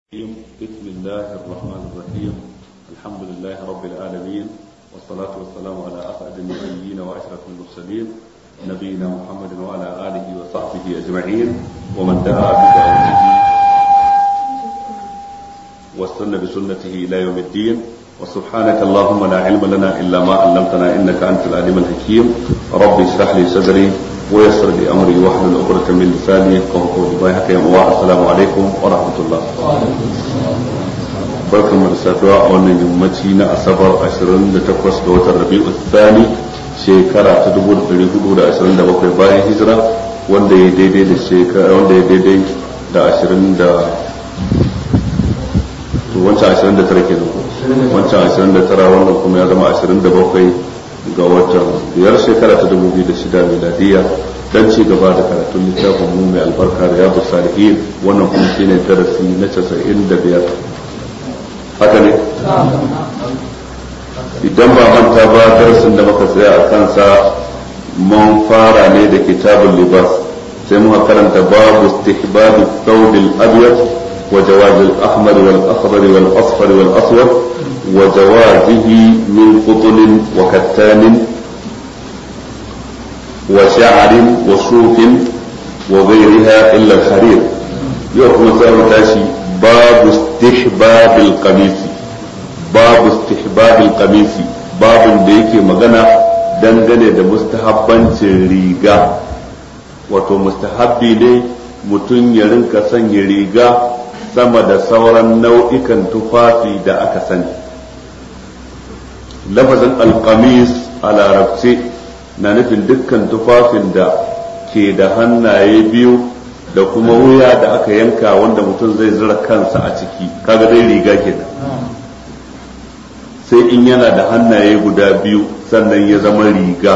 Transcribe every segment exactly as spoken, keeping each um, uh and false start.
بسم الله الرحمن الرحيم. الحمد لله رب العالمين، والصلاة والسلام على أسعد النبيين وأشرف المرسلين نبينا محمد وعلى آله وصحبه أجمعين ومن دعا بدعوته واستنى بسنته إلى يوم الدين. وسبحانك اللهم لا علم لنا إلا ما علمتنا إنك أنت العليم الحكيم. رب اشرح لي صدري ويسر لي أمري واحلل عقدة من لساني يفقهوا قولي. السلام عليكم ورحمة الله. barkan mu da saduwa a wannan yammaci na asabar ashirin da takwas ga watan rabi'u thani shekara ta dubu da ɗari hudu da ashirin da bakwai bayan hijira, wanda ya daidai da shekara wanda ya daidai da ashirin da to wancan ashirin da tara kenan wancan ashirin da tara wannan kuma ya zama ashirin da bakwai ga watan biyar shekara ta dubu biyu da shida miladiya, dan ci gaba da karatun littafin mu mai albarka Riyadus Salihin. Wannan kuma shine darasi na casa'in da biyar. haka ne idan ba manta ba darasin da muka tsaya a kansa mun fara ne da kitabul libas, sai muka karanta babu istihbab ath-thawb al-abyad wa jawaz al-ahmar wal-akhdar wal-asfar wal-aswad wa jawazihi min qutn wa kattan wa sha'r wa suf wa ghayriha illa al-harir. yau kuma sai mu tashi باب استحباب القميص باب استحباب القميص babin da yake magana dangane da mustahabbancin riga, wato mustahabbi ne mutum ya rinka sanya riga sama da sauran nau'ikan tufafi da aka sani. lafazin alqamis a larabce na nufin dukkan tufafin da ke da hannaye biyu da kuma wuya da aka yanka wanda mutum zai zura kansa a ciki, kaga dai riga kenan. sai in yana da hannaye guda biyu sannan ya zama riga,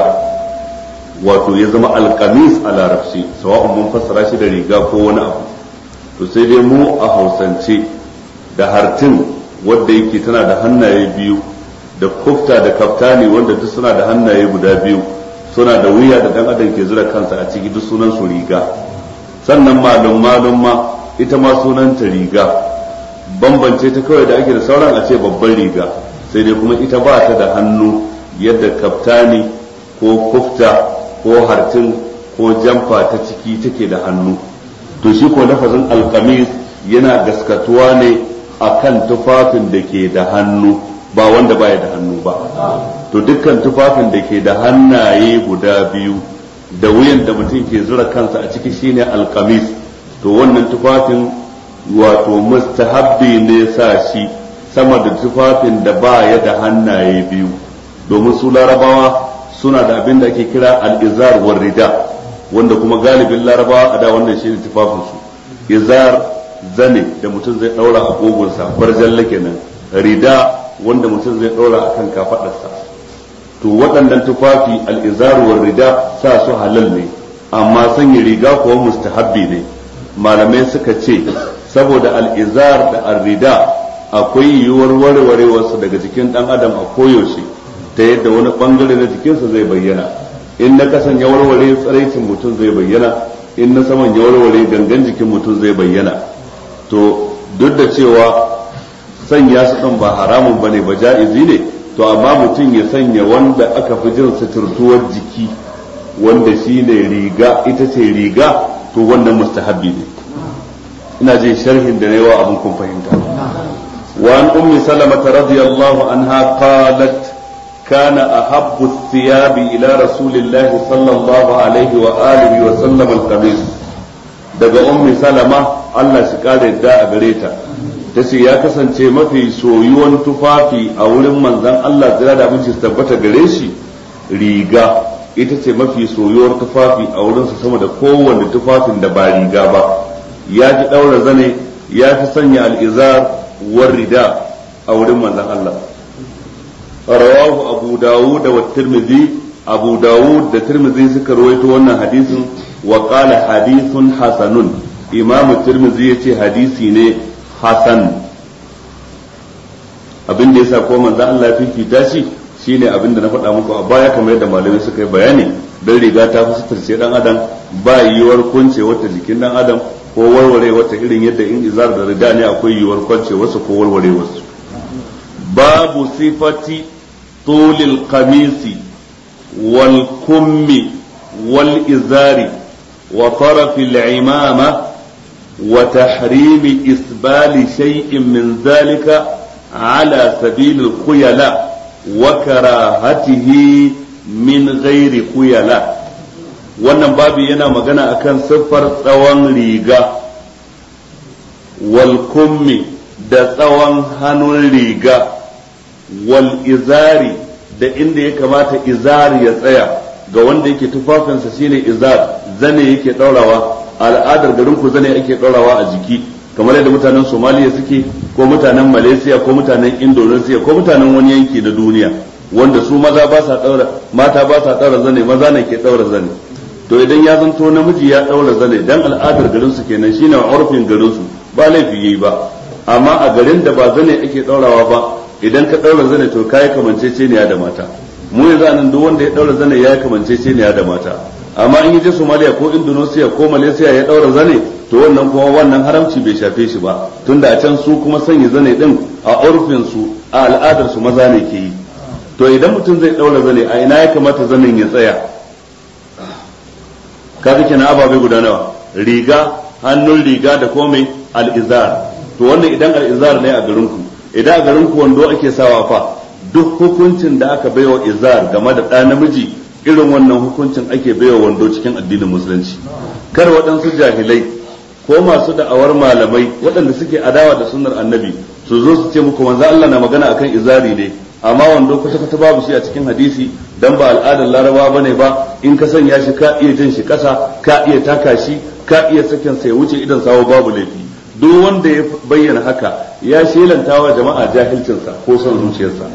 wato ya zama alkamis a larabci, sawa'un mun fassara shi da riga ko wani abu. to sai dai mu a hausance da hartin wanda yake tana da hannaye biyu, da kufta da kaftani wanda duk suna da hannaye guda biyu, suna da wuya da dan adam ke zura kansa a ciki, duk sunan su riga. sannan malum malum ma ita ma sunanta riga, bambance ta kawai da ake da sauran a ce babban riga, sai dai kuma ita ba ta da hannu yadda kaftani ko kufta ko hartin ko jamfa ta ciki take da hannu. to shi ko lafazin alkamis yana gaskatuwa ne akan tufafin da ke da hannu, ba wanda baya da hannu ba. to dukkan tufafin da ke da hannaye guda biyu da wuyan da mutum ke zura kansa a ciki shine alkamis, to wannan tufafin wato mustahabbi ne sa shi sama da tufafin da ba ya da hannaye biyu, domin su larabawa suna da abin da ake kira al-izar war rida, wanda kuma galibin larabawa a da wannan shine tufafin su. izar zane da mutum zai daura a gogonsa, barjalla kenan. rida wanda mutum zai daura akan kafadarsa. to waɗannan tufafi al'izar wa rida sa su halal ne, amma sanya riga kuwa mustahabbi ne. malamai suka ce saboda al'izar da al-rida akwai yiwuwar warwarewarsa daga jikin ɗan adam a koyaushe, ta yadda wani ɓangare na jikinsa zai bayyana. in na kasan ya warware tsaraicin mutum zai bayyana, in na saman ya warware gangan jikin mutum zai bayyana. to duk da cewa sanya su ɗin ba haramun bane ba, ja'izi ne, to amma mutum ya sanya wanda aka fi jin suturtuwar jiki, wanda shi ne riga, ita ce riga, to wannan mustahabbi ne. ina jin sharhin da na yawa abin kun fahimta. wa an ummi salama radiyallahu anha qalat kana ahabbu thiyabi ila rasulillahi sallallahu alaihi wa alihi wa sallam al-qamis. daga ummi salama Allah shi kare da a gare ta, tace ya kasance mafi soyuwan tufafi a wurin manzon Allah zira da abinci tabbata gare shi riga, ita ce mafi soyuwar tufafi a wurin sa sama da kowanne tufafin da ba riga ba. ya ji daura zane, ya fi sanya al-izar war rida a wurin manzon Allah. rawahu abu dawud wa tirmidhi, abu dawud da tirmidhi suka rawaito wannan hadisin, wa qala hadithun hasanun. imam tirmidhi yace hadisi ne hasan. abin da yasa ko manzo Allah ya fifita shi shine abin da na faɗa muku a baya, kamar yadda malamai suka yi bayani. dan riga ta fi suturce dan adam, ba yiwuwar kunce wata jikin dan adam, ko warware wata irin yadda in izar da rida ne akwai yiwuwar kwance wasu ko warware wasu. babu sifati tulil qamisi wal kummi wal izari wa tarafi al-imama wa tahrimi isbali shay'in min dhalika ala sabil al-khuyala wa karahatihi min ghairi khuyala. wannan babu yana magana akan siffar tsawon riga wal kummi da tsawon hannun riga wal izari da inda ya kamata izari ya tsaya ga wanda yake tufafinsa shine izar zane yake daurawa al'adar garin ku zane yake daurawa a jiki kamar yadda mutanen Somaliya suke ko mutanen Malaysia ko mutanen Indonesia ko mutanen wani yanki na duniya wanda su maza ba sa daura mata ba sa daura zane maza ne ke daura zane. to idan ya zanto namiji ya daura zane dan al'adar garin su kenan shine urfin garin su ba laifi yayi ba amma a garin da ba zane ake daurawa ba idan ka daura zane to kai kamanceceniya da mata. mu yanzu anan duk wanda ya daura zane ya kamanceceniya da mata amma in yaje Somalia ko Indonesia ko Malaysia ya daura zane to wannan kuma wannan haramci bai shafe shi ba tunda a can su kuma sanya zane din a urfin su a al'adar su maza ne ke yi. to idan mutum zai daura zane a ina ya kamata zanen ya tsaya? kaga kenan ababai guda nawa riga hannun riga da komai al-izar. to wannan idan al-izar ne a garin ku idan a garin ku wando ake sawa fa duk hukuncin da aka baiwa izar game da ɗa namiji irin wannan hukuncin ake baiwa wando cikin addinin musulunci. kar waɗansu jahilai ko masu da'awar malamai waɗanda suke adawa da sunnar annabi su zo su ce muku manzo Allah na magana akan izari ne amma wando kwata kwata babu shi a cikin hadisi dan ba al'adar larabawa bane ba in ka sanya shi ka iya jin shi kasa ka iya taka shi ka iya sakin sa ya wuce idan sawo babu laifi. duk wanda ya bayyana haka ya shelanta wa jama'a jahilcinsa ko son zuciyarsa.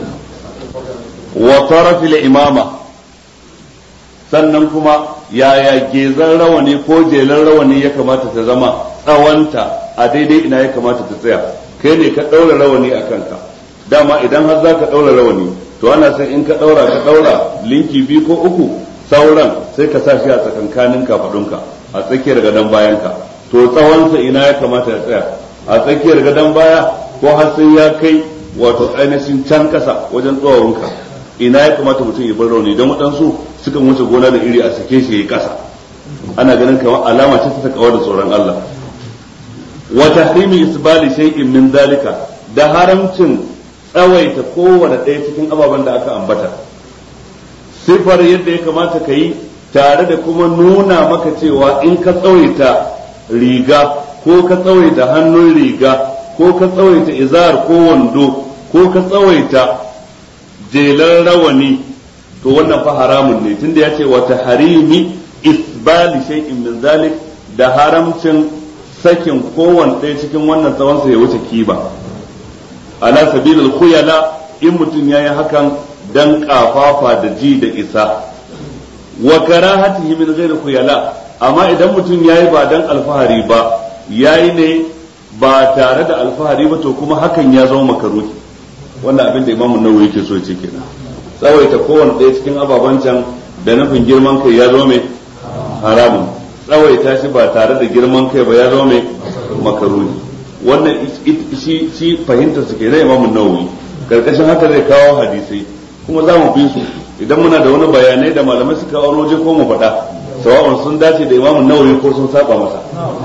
wa tarafil imama sannan kuma yaya gezan rawani ko jelan rawani ya kamata ta zama tsawanta a daidai ina ya kamata ta tsaya. kai ne ka daura rawani a kanka dama idan har za ka daura rawani to ana sai in ka daura ka daura linki biyu ko uku sauran sai ka sa shi a tsakankanin kafadunka a tsakiyar gadon bayanka. to tsawonsa ina ya kamata ya tsaya a tsakiyar gadon baya ko har sai ya kai wato ainihin can kasa wajen tsawonka ina ya kamata mutum ya bar rauni don waɗansu sukan wuce gona da iri a sake shi ya yi kasa ana ganin kamar alama ce ta takawa da tsoron Allah. wa tahrimi isbali shay'in min dalika da haramcin tsawaita kowane ɗaya cikin ababen da aka ambata. sifar yadda ya kamata ka yi tare da kuma nuna maka cewa in ka tsawaita riga ko ka tsawaita hannun riga ko ka tsawaita izar ko wando ko ka tsawaita jelan rawani to wannan fa haramun ne tunda ya ce wa tahrimi isbali shay'in min zalik da haramcin sakin kowanne ɗaya cikin wannan tsawon sa ya wuce kiba ala sabilil khuyala in mutum yayi hakan dan kafafa da ji da isa. wa karahatihi min ghairi khuyala amma idan mutum yayi ba dan alfahari ba yayi ne ba tare da alfahari ba to kuma hakan ya zama makaruhi. wannan abin da Imam Nawawi yake so ya ce kenan tsawaita kowanne ɗaya cikin ababan can da nufin girman kai ya zama mai haramun tsawaita shi ba tare da girman kai ba ya zama mai makaruhi. wannan shi shi fahimtar su kenan Imam Nawawi karkashin haka zai kawo hadisai kuma za mu bi su idan muna da wani bayanai da malamai suka kawo waje ko mu faɗa sawa'un sun dace da Imam Nawawi ko sun saba masa.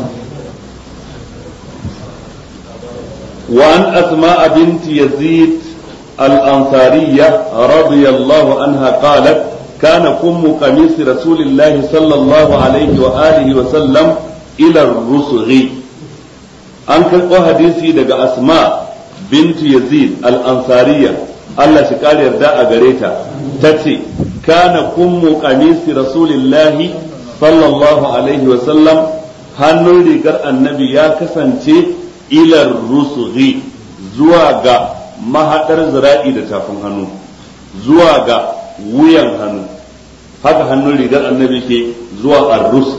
wa an asma bint yazid al-ansariyya radiyallahu anha qalat kana kummu qamis rasulillahi sallallahu alaihi wa alihi wa sallam ila ar-rusghi. an karɓo hadisi daga asma bint yazid al-ansariyya Allah shi kare yarda a gare ta tace kana kummu qamisi rasulillahi sallallahu alaihi wa sallam hannun rigar annabi ya kasance ilar rusughi zuwa ga mahadar zira'i da tafin hannu zuwa ga wuyan hannu haka hannun rigar annabi ke zuwa ar-rus.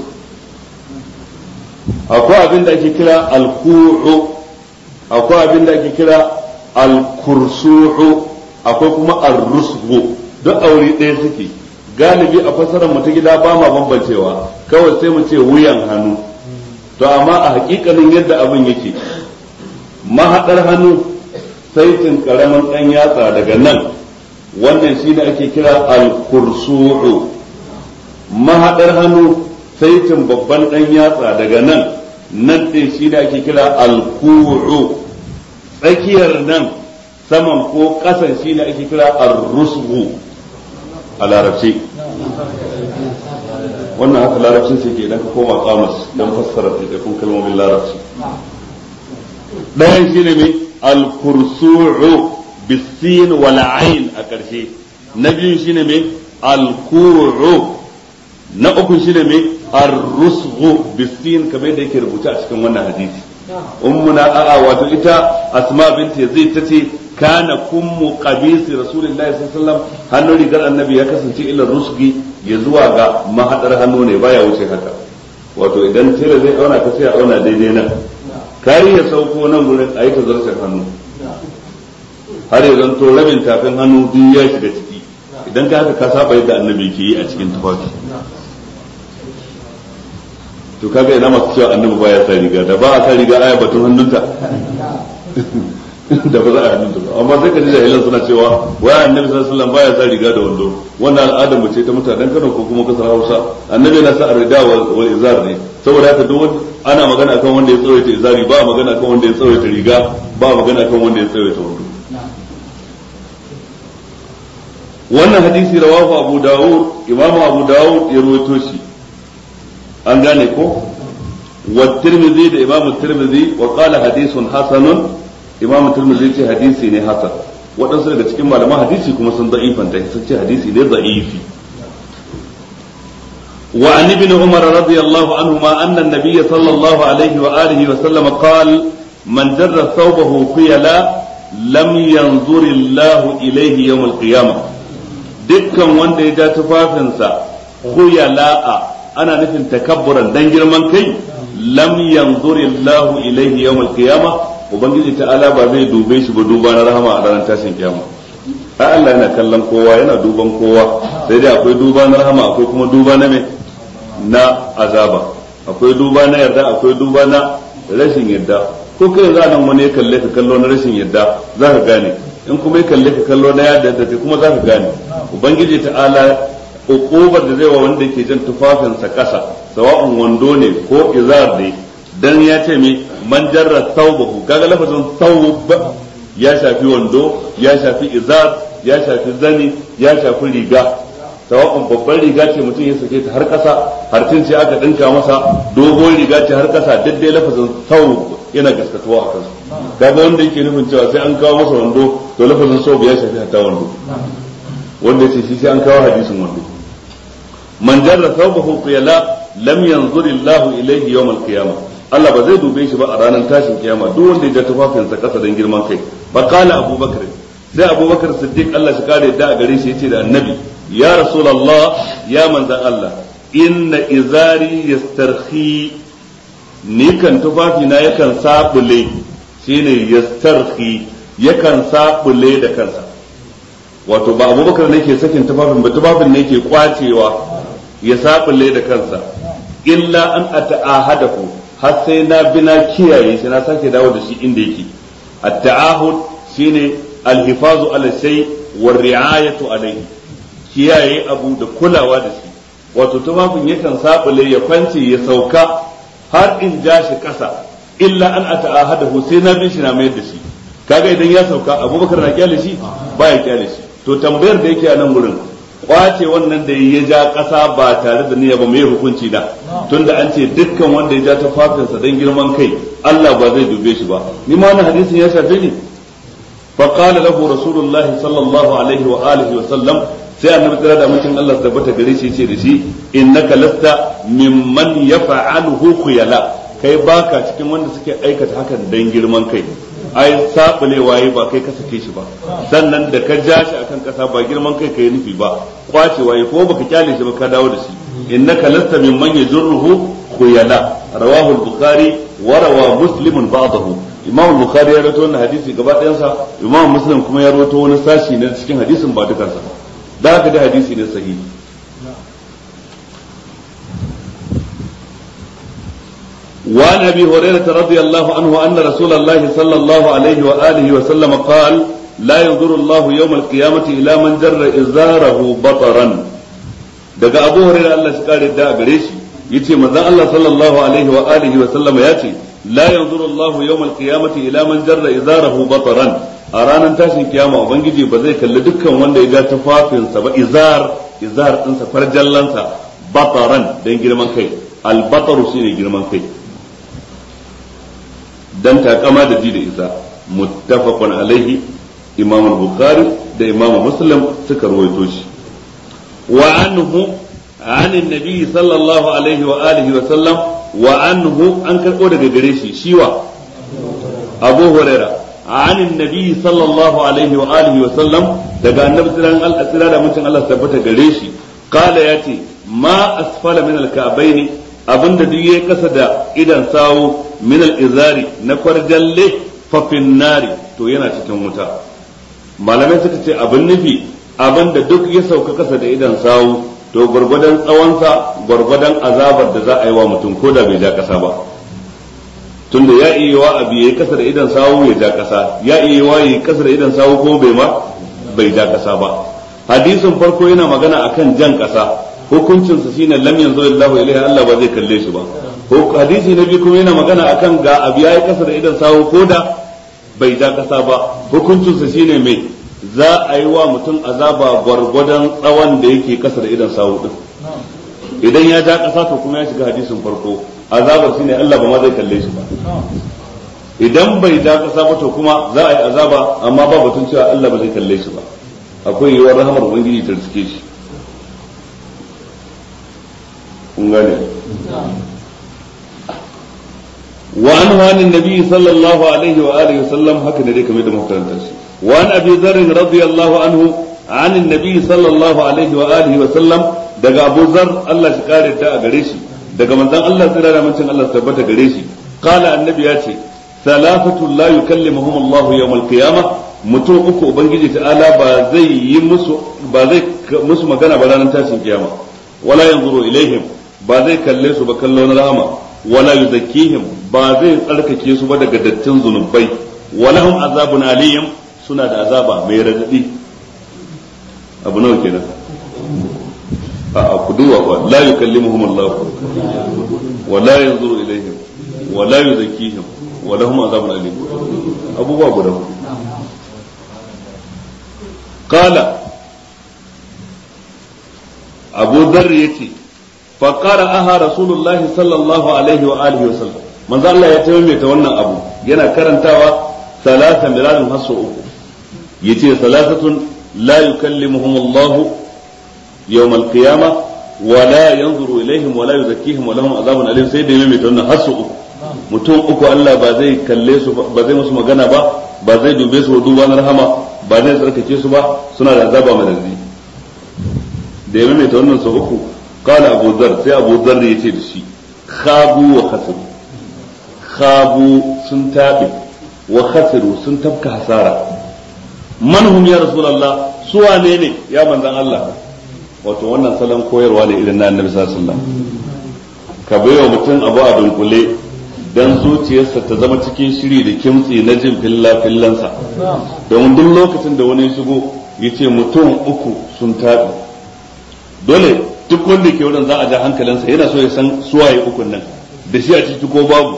akwai abin da ake kira al-ku'u akwai abin da ake kira al-kursu'u akwai kuma ar-rusghu duk aure ɗaya suke galibi a fasarar mu ta gida ba ma bambancewa kawai sai mu ce wuyan hannu to amma a hakikanin yadda abin yake mahadar hannu saitin karamin dan yatsa daga nan wannan shi da ake kira al-kursu'u, mahadar hannu saitin babban dan yatsa daga nan nan din shi da ake kira al-ku'u, tsakiyar nan saman ko kasan shi da ake kira ar-rusghu a larabci. wannan haka larabcin sai ke idan ka koma kamus don fassara ɗaiɗaikun kalmomin larabci. ɗayan shi ne mai al-kursu'u bisin wal ain a ƙarshe, na biyun shi ne mai al-ku'u, na uku shi ne mai ar-rusghu bisin kamar yadda yake rubuta a cikin wannan hadisi. ummuna a'a wato ita asma binti yazid tace kana kummu qabisi rasulullahi sallallahu alaihi wasallam hannun rigar annabi ya kasance ila rusgi ya zuwa ga mahadar hannu ne baya wuce haka, wato idan tela zai auna ka sai auna daidai nan kari ya sauko nan gurin ayi ta zarcen hannu har ya zanto rabin tafin hannu duk ya shiga ciki, idan ka haka ka saba yadda annabi ke yi a cikin tufafi. to kaga ina masu cewa annabi baya sa riga, da ba a sa riga aya batun hannunta da ba za a hannunta ba, amma sai ka ji jahilan suna cewa waya annabi sallallahu alaihi wasallam baya sa riga da wando, wannan al'adar mu ce ta mutanen Kano ko kuma kasar Hausa. Annabi yana sa rida wal izar ne, saboda haka duk ana magana akan wanda ya tsawaita izari, ba magana akan wanda ya tsawaita riga, ba magana akan wanda ya tsawaita wando. wannan hadisi rawahu Abu Dawud, Imam Abu Dawud ya rawaito shi, an gane ko, wa Tirmidhi da Imam Tirmidhi wa qala hadithun hasanun, Imam Tirmidhi ce hadisi ne hasan, waɗansu daga cikin malaman hadisi kuma sun da'ifanta sun ce hadisi ne da'ifi. wa an ibn Umar radiyallahu anhuma anna an-nabiy sallallahu alaihi wa alihi wa sallam qala man jarra thawbahu khuyala lam yanzur Allah ilayhi yawm al-qiyamah, dukkan wanda ya ja tufafinsa khuyala'a ana nufin takabburan dan girman kai, lam yanzuri Allah ilaihi yawm al-qiyama, ubangiji ta'ala ba zai dube shi ba duba na rahama a ranar tashin kiyama. ai Allah yana kallon kowa, yana duban kowa, sai dai akwai duba na rahama, akwai kuma duba na me na azaba, akwai duba na yarda, akwai duba na rashin yarda. ko kai za nan wani ya kalle ka kallo na rashin yarda za ka gane, in kuma ya kalle ka kallo na yarda da kuma za ka gane. ubangiji ta'ala ukubar da zai wa wanda yake jan tufafinsa kasa, sawa'un wando ne ko izar ne, dan ya ce me man jarra thawbahu, kaga lafazin thawb ya shafi wando, ya shafi izar, ya shafi zani, ya shafi riga. sawa'un babban riga ce mutum ya sake ta har kasa, harcin ce aka dinka masa, dogon riga ce har kasa, daddai lafazin thawb yana gaskatuwa a kansu. kaga wanda yake nufin cewa sai an kawo masa wando, to lafazin thawb ya shafi hatta wando, wanda yace shi sai an kawo hadisin wando. man jarra thawbahu qiyala lam yanzur Allah ilayhi yawm al-qiyamah, Allah ba zai dube shi ba a ranar tashin kiyama duk wanda ya tufafin sa kasa dan girman kai. fa qala Abu Bakr, sai Abu Bakr Siddiq Allah shi kare da a gare shi yace da Annabi, ya Rasulullah, ya manzan Allah, inna izari yastarhi, ni kan tufafi na yakan sabule, shine yastarhi, yakan sabule da kansa. wato ba Abu Bakr ne ke sakin tufafin ba, tufafin ne ke kwacewa ya sabule da kansa, illa an ata'ahadahu, har sai na bina kiyaye shi na sake dawo da shi inda yake. at-ta'ahud shine al-hifazu ala shay wa ri'ayatu alayhi, kiyaye abu da kulawa da shi. wato tufafin yakan sabule ya kwance ya sauka har in ja shi kasa, illa an ata'ahadahu, sai na bin shi na mayar da shi. kaga idan ya sauka Abubakar na kyale shi baya kyale shi. to tambayar da yake a nan gurin, kwace wannan da ya ja kasa ba tare da niyya ba mai hukunci da, tunda an ce dukkan wanda ya ja tufafinsa dan girman kai Allah ba zai dube shi ba. ni ma wannan hadisin ya shafe ni. fa qala lahu rasulullahi sallallahu alaihi wa alihi wa sallam, sai annabi tsira da mutum Allah tabbata gare shi ce da shi, innaka lasta mimman yaf'aluhu khuyala, kai baka cikin wanda suke aikata hakan dan girman kai. ai sabule waye ba kai ka sake shi ba, sannan da ka ja shi akan kasa ba girman kai kai nufi ba, kwace waye ko baka kyale shi ba ka dawo da shi. innaka lasta mimman yajruhu khuyala, rawahu al-bukhari wa rawa muslim ba'dahu. imam al-bukhari ya rawaito wannan hadisi gaba ɗayan sa, imam muslim kuma ya rawaito wani sashi ne cikin hadisin ba dukansa. da haka da hadisi ne sahihi. وعن ابي هريره رضي الله عنه ان رسول الله صلى الله عليه واله وسلم قال لا ينظر الله يوم القيامه الى من جر ازاره بطرا daga abu hurairah Allah shi kare da gare shi yace manzon Allah sallallahu alaihi wa alihi wa sallama yace la yanzuru Allah yawm al-qiyamati ila man jarra izarahu bataran a ranar tashin kiyama ubangiji ba zai kalli dukkan wanda ya ga tufafinsa ba izar izar dinsa farjallansa bataran dan girman kai al-bataru shine girman kai dan takama da ji da isa muttafaqun alaihi imam al-bukhari da imam muslim suka rawaito shi wa anhu an annabi sallallahu alaihi wa alihi wa sallam wa anhu an karbo daga gare shi shiwa abu huraira an annabi sallallahu alaihi wa alihi wa sallam daga annabi sallallahu alaihi wa sallam da mutum Allah tabbata gare shi kala yace ma asfala min al-ka'bayn abinda duk yayi kasa da idan sawu min al-izari na kwarjalle fa fin nari to yana cikin wuta malamai suka ce abin nufi abinda duk ya sauka kasa da idan sawu to gurgudan tsawonsa gurgudan azabar da za a yi wa mutum ko da bai ja kasa ba tunda ya iya wa abu yayi kasa da idan sawu ya ja kasa ya iya wa yayi kasa da idan sawu ko bai ma bai ja kasa ba hadisin farko yana magana akan jan kasa hukuncin sa shine lam yanzu illahu ilaihi Allah ba zai kalle shi ba hadisi na biyu kuma yana magana akan ga abu yayi kasa da idan sawu ko da bai ja kasa ba hukuncin sa shine mai za a yi wa mutum azaba gwargwadon tsawon da yake kasa da idan sawu din idan ya ja kasa to kuma ya shiga hadisin farko azabar shine Allah ba ma zai kalle shi ba idan bai ja kasa ba to kuma za a yi azaba amma ba batun cewa Allah ba zai kalle shi ba akwai yiwuwar rahamar ubangiji ta riske shi kun gane وعن عن النبي صلى الله عليه وآله وسلم هكذا ذلك من المختلف وعن أبي ذر رضي الله عنه عن النبي صلى الله عليه وآله وسلم دقى أبو ذر الله شكار الداء قريشي دقى من ذن الله سرى من شان الله ثبت قريشي قال النبي ياتي ثلاثة لا يكلمهم الله يوم القيامة mutum uku ubangiji ta'ala ba zai yi musu ba zai musu magana ba ranar tashin kiyama wala yanzuru ilaihim ba zai kalle su ba kallo na rahama wala yuzakkihim ba zai tsarkake su ba daga dattin zunubai walahum azabun aliyim suna da azaba mai radadi abu nawa kenan a kuduwa ba la yukallimuhum Allah wala yanzuru ilaihim wala yuzakkihim walahum azabun aliyim abubuwa guda qala abu dharr yace فقرأها رسول الله صلى الله عليه وآله وسلم من ذا الله يتمم يتولى أبو ينا كرنتاوا ثلاثة مرار حصو يتي ثلاثة لا يكلمهم الله يوم القيامة ولا ينظر إليهم ولا يزكيهم ولهم عذاب أليم سيد يمم يتولى حصو mutum uku Allah ba zai kalle su ba zai musu magana ba ba zai dube su duba na rahama ba zai tsarkake su ba suna da azaba mai razzi da yamma mai ta wannan su uku قال أبو ذر سي أبو ذر يتي دشي خابوا وخسروا خابوا سنتابي وخسروا سنتبك حسارة من هم يا رسول الله سوى نيني يا من ذن الله wato wannan salon koyarwa ne irin na annabi sallallahu alaihi wasallam ka baiwa mutum abu a dunkule dan zuciyarsa ta zama cikin shiri da kimtsi na jin filla fillansa don duk lokacin da wani shigo yace mutum uku sun tabi dole duk wanda ke wurin za a ja hankalinsa yana so ya san suwaye ukun nan da shi a ciki ko babu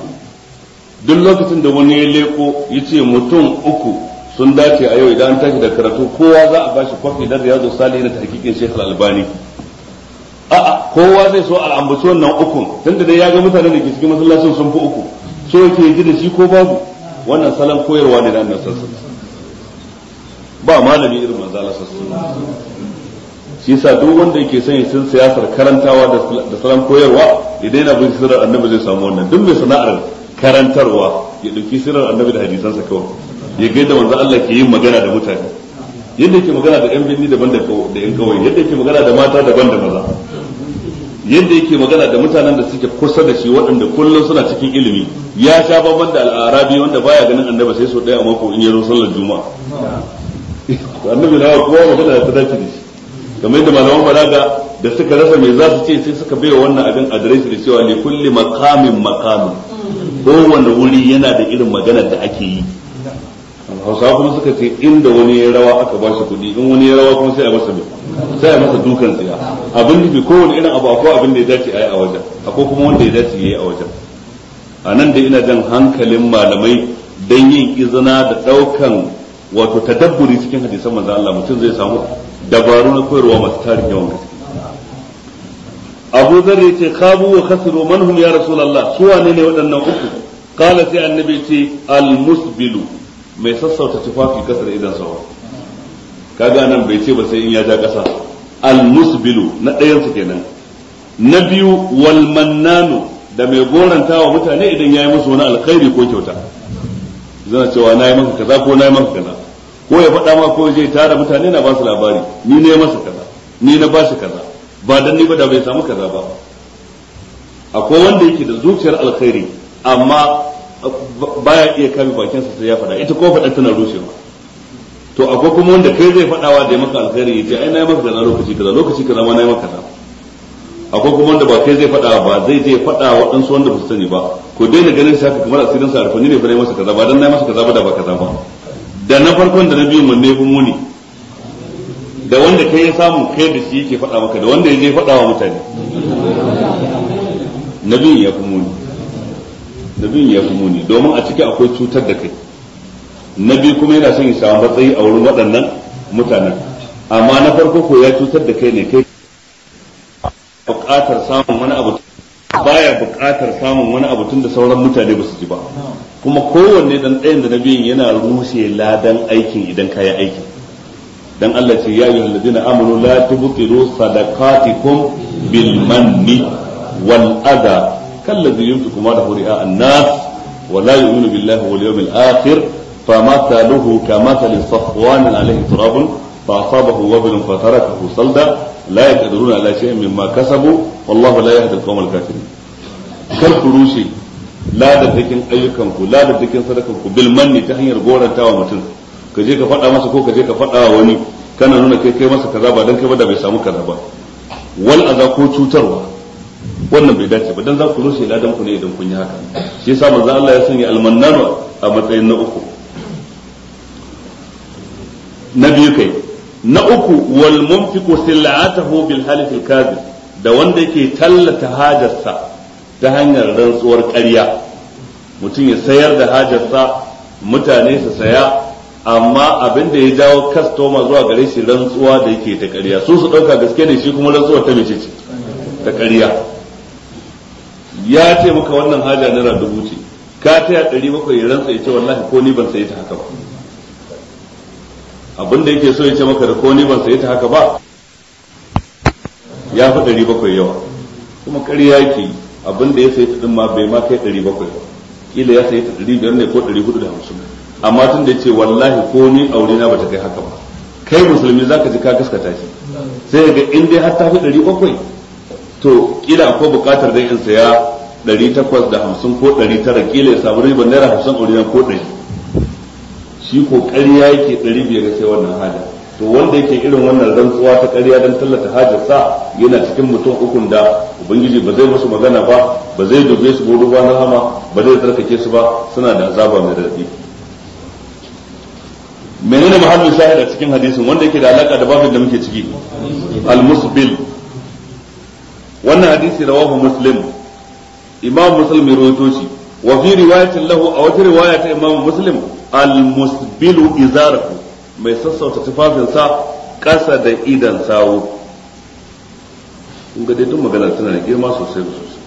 duk lokacin da wani ya leko ya ce mutum uku sun dace a yau idan an tashi da karatu kowa za a bashi kwafi na riyadu salihin ta hakikin shekar albani a'a kowa zai so a ambaci wannan ukun tunda dai ya ga mutanen da ke cikin masallacin sun fi uku so yake ji da shi ko babu wannan salon koyarwa ne na annabi sallallahu alaihi wasallam ba malami irin manzo Allah sallallahu alaihi wasallam shi yasa duk wanda yake son ya san siyasar karantawa da salon koyarwa idan yana bin sirrar annabi zai samu wannan duk mai sana'ar karantarwa ya dauki sirrar annabi da hadisansa kawai ya ga yadda manzo Allah ke yin magana da mutane yadda yake magana da yan binni daban da da yan kawai yadda yake magana da mata daban da maza yadda yake magana da mutanen da suke kusa da shi waɗanda kullum suna cikin ilimi ya sha babban da al'arabi wanda baya ganin annabi sai so ɗaya a mako in ya zo sallar juma'a annabi na kowa magana da ta dace da shi kamar yadda malaman balaga da suka rasa mai za su ce sai suka bai wannan abin adireshi da cewa li kulli maqamin maqamin kowane wuri yana da irin maganar da ake yi. Hausawa kuma suka ce inda wani ya rawa aka ba shi kuɗi, in wani ya rawa kuma sai a masa sai a masa dukan tsiya. Abin nufi kowane irin abu akwai abin da ya dace a yi a wajen, akwai kuma wanda ya dace ya yi a wajen. A nan da ina jan hankalin malamai don yin izina da ɗaukan wato tadabburi cikin hadisan manzo Allah, mutum zai samu dabaru na koyarwa masu tarin yawan gaske. Abu Dharr yace khabu wa khasiru man hum ya Rasulullah, su wane ne waɗannan uku? Kala sai annabi ce al-musbilu, mai sassauta tufafi kasar idan sawa. Kaga nan bai ce ba sai in ya ja kasa. Al-musbilu na ɗayan su kenan. Na biyu wal mannanu, da mai gorantawa mutane idan yayi musu wani alkhairi ko kyauta. Zana cewa nayi maka kaza ko nayi maka kaza. Ko ya faɗa ma ko je tara mutane na ba su labari, ni ne masa kaza, ni na ba shi kaza. Ba dan ni ba da bai samu kaza ba. Akwai wanda yake da zuciyar alkhairi amma baya iya kame bakinsa sai ya faɗa, ita ko faɗa tana rushewa. To akwai kuma wanda kai zai faɗawa da ya maka alkhairi yace ai na yi maka kaza lokaci kaza lokaci kaza ma na yi maka kaza. Akwai kuma wanda ba kai zai faɗawa ba, zai je faɗa waɗansu wanda ba su sani ba. Ko daina ganin shi haka kamar asirin sa arfani ne fa nayi masa kaza ba dan na yi masa kaza ba da ba kaza ba. Da na farkon da na biyun mun ne fi muni. Da wanda kai ya samu kai da shi yake faɗa maka da wanda ya je faɗa wa mutane. Nabiyin ya fi muni. Nabiyin ya fi muni domin a ciki akwai cutar da kai. Nabi kuma yana son ya samu matsayi a wurin waɗannan mutanen. Amma na farko ko ya cutar da kai ne kai buƙatar samun wani abu baya buƙatar samun wani abu tun da sauran mutane ba su ji ba. Kuma kowanne dan ɗayan da nabiyin yana rushe ladan aikin idan kayi aikin. Dan Allah ce ya ayyuhal ladina amanu la tubtilu sadaqatikum bil manni wal adha kallazi yunfiqu malahu ri'a an-nas wa la yu'minu billahi wal yawmil akhir famathaluhu kamathali safwan alayhi turabun fa'asabahu wabilun fatarakahu salda la yaqdiruna ala shay'in mimma kasabu wallahu la yahdi al-qawma al-kafirin. Kar ku rushe ladadakin ayyukanku ladadakin sadakanku bil manni ta hanyar gorantawa mutum, ka je ka faɗa masa ko ka je ka faɗa wa wani kana nuna kai kai masa kaza ba dan kai ba da bai samu kaza ba. Wal aza ko cutarwa wannan bai dace ba dan za ku rushe ladan ku ne idan kun yi haka. Shi yasa manzo Allah ya sanya almannanu a matsayin na uku. Na biyu kai na uku wal munfiqu sil'atahu bil halif al kadhib, da wanda yake tallata hajarsa ta hanyar rantsuwar ƙarya. Mutum ya sayar da hajarsa mutane su saya, amma abin da ya jawo kastoma zuwa gare shi rantsuwa da yake ta ƙarya, su su ɗauka gaske ne, shi kuma rantsuwa ta mece ce ta ƙarya. Ya ce maka wannan haja naira dubu ce, ka taya ɗari bakwai ya rantsa ya ce wallahi ko ni ban sayi ta haka ba. Abin da yake so ya ce maka da ko ni ban sayi ta haka ba ya fi ɗari bakwai yawa, kuma ƙarya yake. Abin da ya sayi ta ɗin ma bai ma kai ɗari bakwai ba, kila ya sayi ta ɗari biyar ne ko ɗari hudu da hamsin. Amma tun da ya ce wallahi ko ni aure na bata kai haka ba, kai musulmi zaka ji ka gaskata shi, sai ga in dai har ta fi ɗari bakwai to kila akwai buƙatar dai in saya ɗari takwas da hamsin ko ɗari tara, kila ya samu ribar naira hamsin aure na ko ɗari. Shi ko ƙarya yake ɗari biyar ga sai wannan haja. To wanda yake irin wannan rantsuwa ta ƙarya don tallata hajarsa yana cikin mutum ukun da ubangiji ba zai musu magana ba, ba zai dube su gobe ba na hama, ba zai tsarkake su ba, suna da azaba mai radadi. Menene mahallin shahid a cikin hadisin wanda yake da alaka da babin da muke ciki? Al-musbil. Wannan hadisi rawahu Muslim, Imam Muslim ya rawaito shi. Wa fi riwayatin lahu, a wata riwaya ta Imam Muslim, al-musbilu izarahu, mai sassauta tufafinsa ƙasa da idan sawu. Kun ga dai duk magana tana da girma sosai da sosai.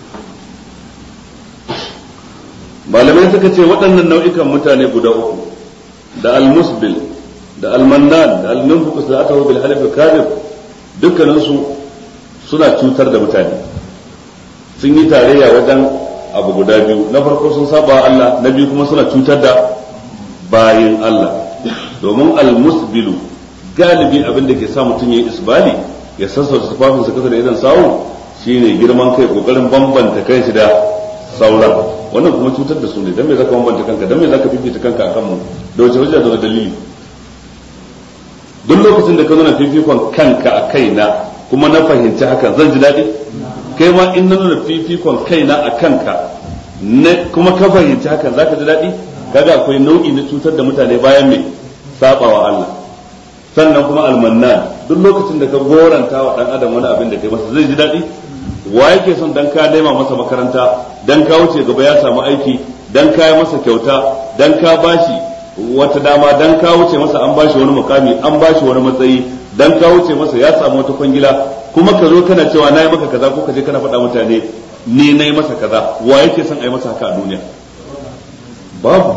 Malamai suka ce waɗannan nau'ikan mutane guda uku, da al-musbil, da al-mannan, da al-munfiqu salatahu bil halif al-kadhib, dukkanin su suna cutar da mutane. Sun yi tarayya wajen abu guda biyu. Na farko sun saba Allah, na biyu kuma suna cutar da bayin Allah. Domin al-musbilu galibi abin da ke sa mutum yayi isbali, ya sassauta tufafin sa kasa da idan sawu, shine girman kai, kokarin bambanta kanshi da sauran. Wannan kuma cutar da su ne. Dan me zaka bambanta kanka, dan me zaka fifita kanka akan mu, da wace hujja da dalili? Duk lokacin da ka nuna fifikon kanka a kaina, kuma na fahimci hakan zan ji daɗi kai ma in na nuna fifikon kaina a kanka kuma ka fahimci hakan zaka ji daɗi kaga akwai nau'i na cutar da mutane bayan mai sabawa Allah. Sannan kuma almannan duk lokacin da ka goranta wa dan adam wani abin da kai masa zai ji daɗi. Wa yake son dan ka daima masa makaranta, dan ka wuce gaba ya samu aiki, dan ka yi masa kyauta, dan ka bashi wata dama, dan ka wuce masa an bashi wani mukami, an bashi wani matsayi, dan ka wuce masa ya samu wata kwangila, kuma ka zo kana cewa na yi maka kaza ko ka je kana faɗa mutane ni na yi masa kaza. Wa yake son a yi masa haka a duniya? Babu.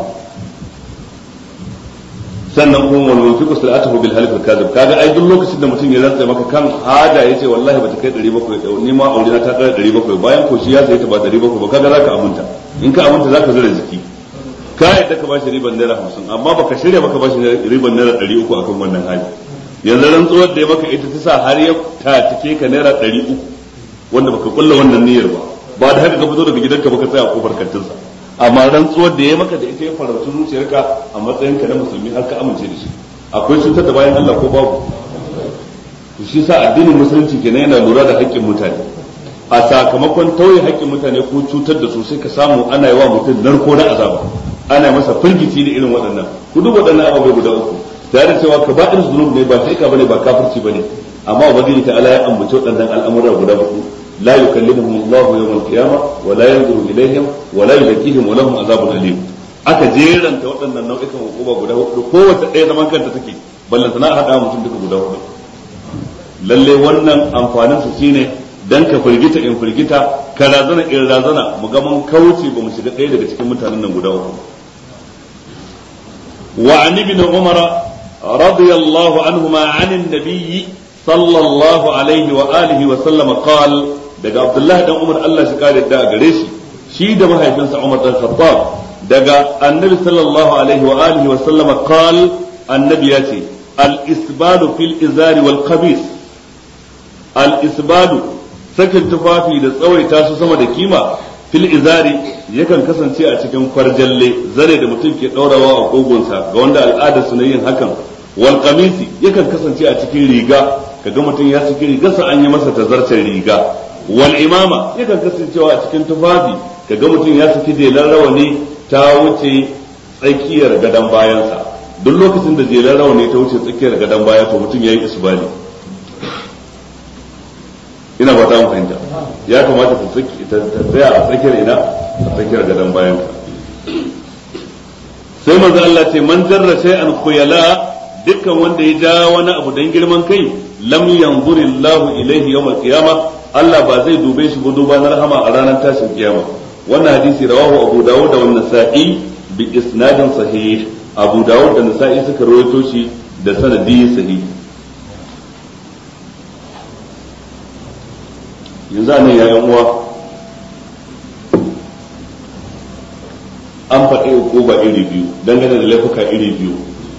Sannan kuma wal munfiqu salatuhu bil halif al kadhib, kaga ai duk lokacin da mutum ya rantsa maka kan hada yace wallahi bata kai ɗari bakwai da ni ma aure na ta kai ɗari bakwai bayan ko shi ya sai ta ba ɗari bakwai ba, kaga zaka aminta. In ka aminta zaka zura jiki, ka yadda ka bashi riban naira hamsin amma baka shirya baka bashi riban naira ɗari uku akan wannan hali. Yanzu rantsuwar da ya maka ita ta sa har ya tatike ka naira ɗari uku wanda baka kulla wannan niyyar ba, ba da haka ka fito daga gidanka baka tsaya a kofar kantinsa, amma rantsuwar da ya maka da ita ya farauci zuciyarka a matsayin ka na musulmi har ka amince da shi. Akwai cutar da bayan Allah ko babu? To shi sa addinin musulunci kenan yana lura da haƙƙin mutane. A sakamakon tauye haƙƙin mutane ko cutar da su sai ka samu ana yi wa mutum narko na azaba, ana masa firgici da irin waɗannan. Ku duk waɗannan ababai guda uku tare da cewa ka ba'ir zunub ne, ba shirka bane, ba kafirci bane, amma ubangiji ta Allah ya ambaci waɗannan al'amura guda uku. لا يكلمهم الله يوم القيامة ولا ينظر إليهم ولا يزكيهم ولهم عذاب أليم. aka jeranta waɗannan nau'ikan hukuma guda hudu kowace ɗaya zaman kanta take, ballantana a haɗa mutum duka guda hudu. Lalle wannan amfanin su shine dan ka firgita in firgita, ka razana in razana, mu ga mun kauce ba mu shiga ɗaya daga cikin mutanen nan guda uku. Wa an ibn Umar radiyallahu anhuma anin nabiyyi sallallahu alaihi wa alihi wa sallam qala, daga Abdullah dan Umar Allah shi kare da gare shi shi da mahaifinsa Umar dan Khattab, daga annabi sallallahu alaihi wa alihi wa sallam qal, annabi yace al isbadu fil izari wal qamis. Al isbadu sakin tufafi da tsawaita su sama da kima, fil izari yakan kasance a cikin kwarjalle zare da mutum ke daurawa a kogonsa ga wanda al'adar su na yin hakan. Wal qamisi yakan kasance a cikin riga, kaga mutum ya cikin rigarsa an yi masa tazarcen riga. Wal imama yakan kasancewa a cikin tufafi, kaga mutum ya saki jelar rawani ta wuce tsakiyar gadan bayansa. Duk lokacin da jelar rawani ta wuce tsakiyar gadan baya to mutum yayi isbali. Ina ba ta mu fahimta, ya kamata ta tsaya a tsakiyar ina, a tsakiyar gadan bayanka. Sai manzo Allah ce man jarra shay'an khuyala, dukkan wanda ya ja wani abu dan girman kai, lam yanzurillahu ilayhi yawmal qiyamah, Allah ba zai dube shi ba duba na rahama a ranar tashin kiyama. Wannan hadisi rawahu Abu Dawud da Nasa'i bi isnadin sahih. Abu Dawud da Nasa'i suka rawaito shi da sanadi sahih. Yanzu ne yayin uwa an faɗi hukuma iri biyu dangane da laifuka iri biyu.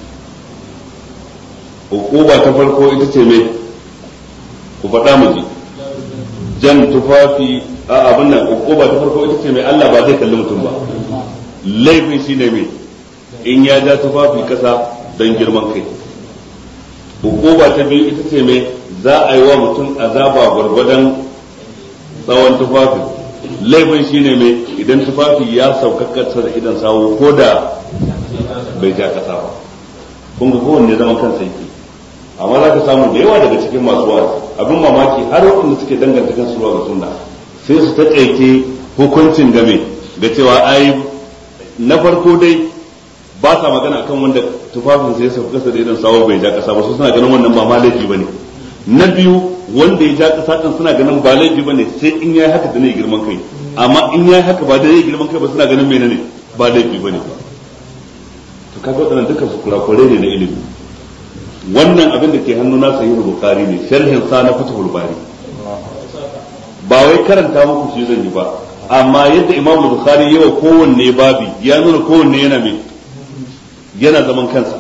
Hukuma ta farko ita ce me? Ku faɗa mu ji. Jan tufafi a abin nan, hukuma ta farko ita ce mai Allah ba zai kalli mutum ba. Laifin shi ne mai in ya ja tufafi kasa don girman kai. Hukuma ta biyu ita ce mai za a yi wa mutum azaba gwargwadon tsawon tufafi. Laifin shi ne mai idan tufafi ya sauka kasa da idan sawo ko da bai ja kasa ba. Kun ga kowanne zaman kansa yake. Amma za ka samu da yawa daga cikin masu wa'azi abin mamaki har waɗanda suke danganta kansu zuwa ga sunna sai su taƙaice hukuncin game da cewa ai na farko dai ba sa magana akan wanda tufafin sai ya sauka kasa da idan sawo bai ja kasa ba, su suna ganin wannan ba ma laifi bane. Na biyu wanda ya ja kasa din suna ganin ba laifi bane sai in yayi haka da ne girman kai, amma in yayi haka ba da ne girman kai ba suna ganin menene ba laifi bane ba. To kaga waɗannan dukkan su kurakure ne na ilimi. Wannan abin da ke hannu na sahihul bukhari ne, sharhin sa na fathul bari. Ba wai karanta muku shi zan yi ba, amma yadda imam bukhari yawa kowanne babi ya nuna kowanne yana mai yana zaman kansa.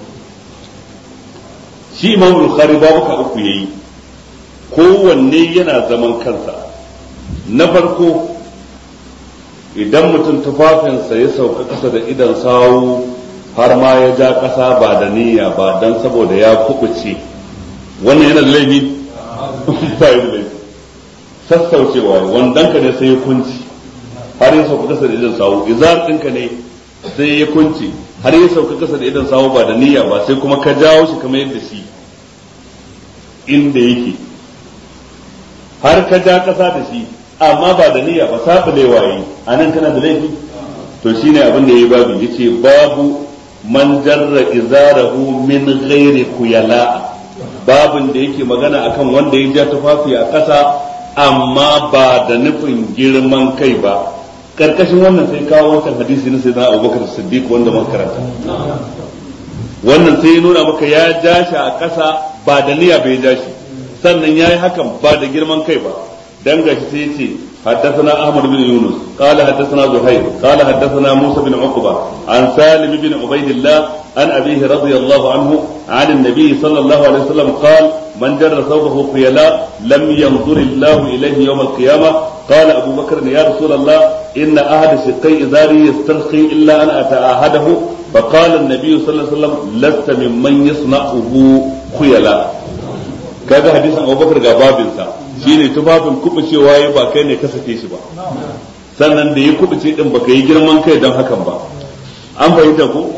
Shi imam bukhari babuka uku yayi, kowanne yana zaman kansa. Na farko, idan mutum tufafinsa ya sauka kasa da idan sawu har ma ya ja kasa ba da niyya ba dan saboda ya kubuce, wannan yana da laifi ba yi da laifi sassaucewa wandan ka ne sai ya kunci har ya sauka kasa da idan sawu izar ɗinka ne sai ya kunci har ya sauka kasa da idan sawu ba da niyya ba sai kuma ka jawo shi kamar yadda shi inda yake har ka ja kasa da shi amma ba da niyya ba sabulewa yi anan kana da laifi to shine abin da yayi babu yace babu man jarra izarahu min ghairi kuyala babin da yake magana akan wanda ya ja tufafi a kasa amma ba da nufin girman kai ba karkashin wannan sai kawo wancan hadisi na sayyidina Abubakar Siddiq wanda muka karanta wannan sai ya nuna maka ya ja shi a kasa ba da niyya bai ja shi sannan yayi hakan ba da girman kai ba dan gashi sai yace حدثنا أحمد بن يونس قال حدثنا زهير قال حدثنا موسى بن عقبة عن سالم بن عبيد الله عن أبيه رضي الله عنه عن النبي صلى الله عليه وسلم قال من جر ثوبه خيلاء لم ينظر الله إليه يوم القيامة قال أبو بكر يا رسول الله إن أحد شقي إزاري يسترخي إلا أن أتعاهده فقال النبي صلى الله عليه وسلم لست ممن يصنعه خيلاء kaga hadisin Abubakar ga babinsa shine tufafin kubucewa ya ba kai ne ka sake shi ba sannan da ya kubuce din baka yi girman kai don hakan ba an fahimta ko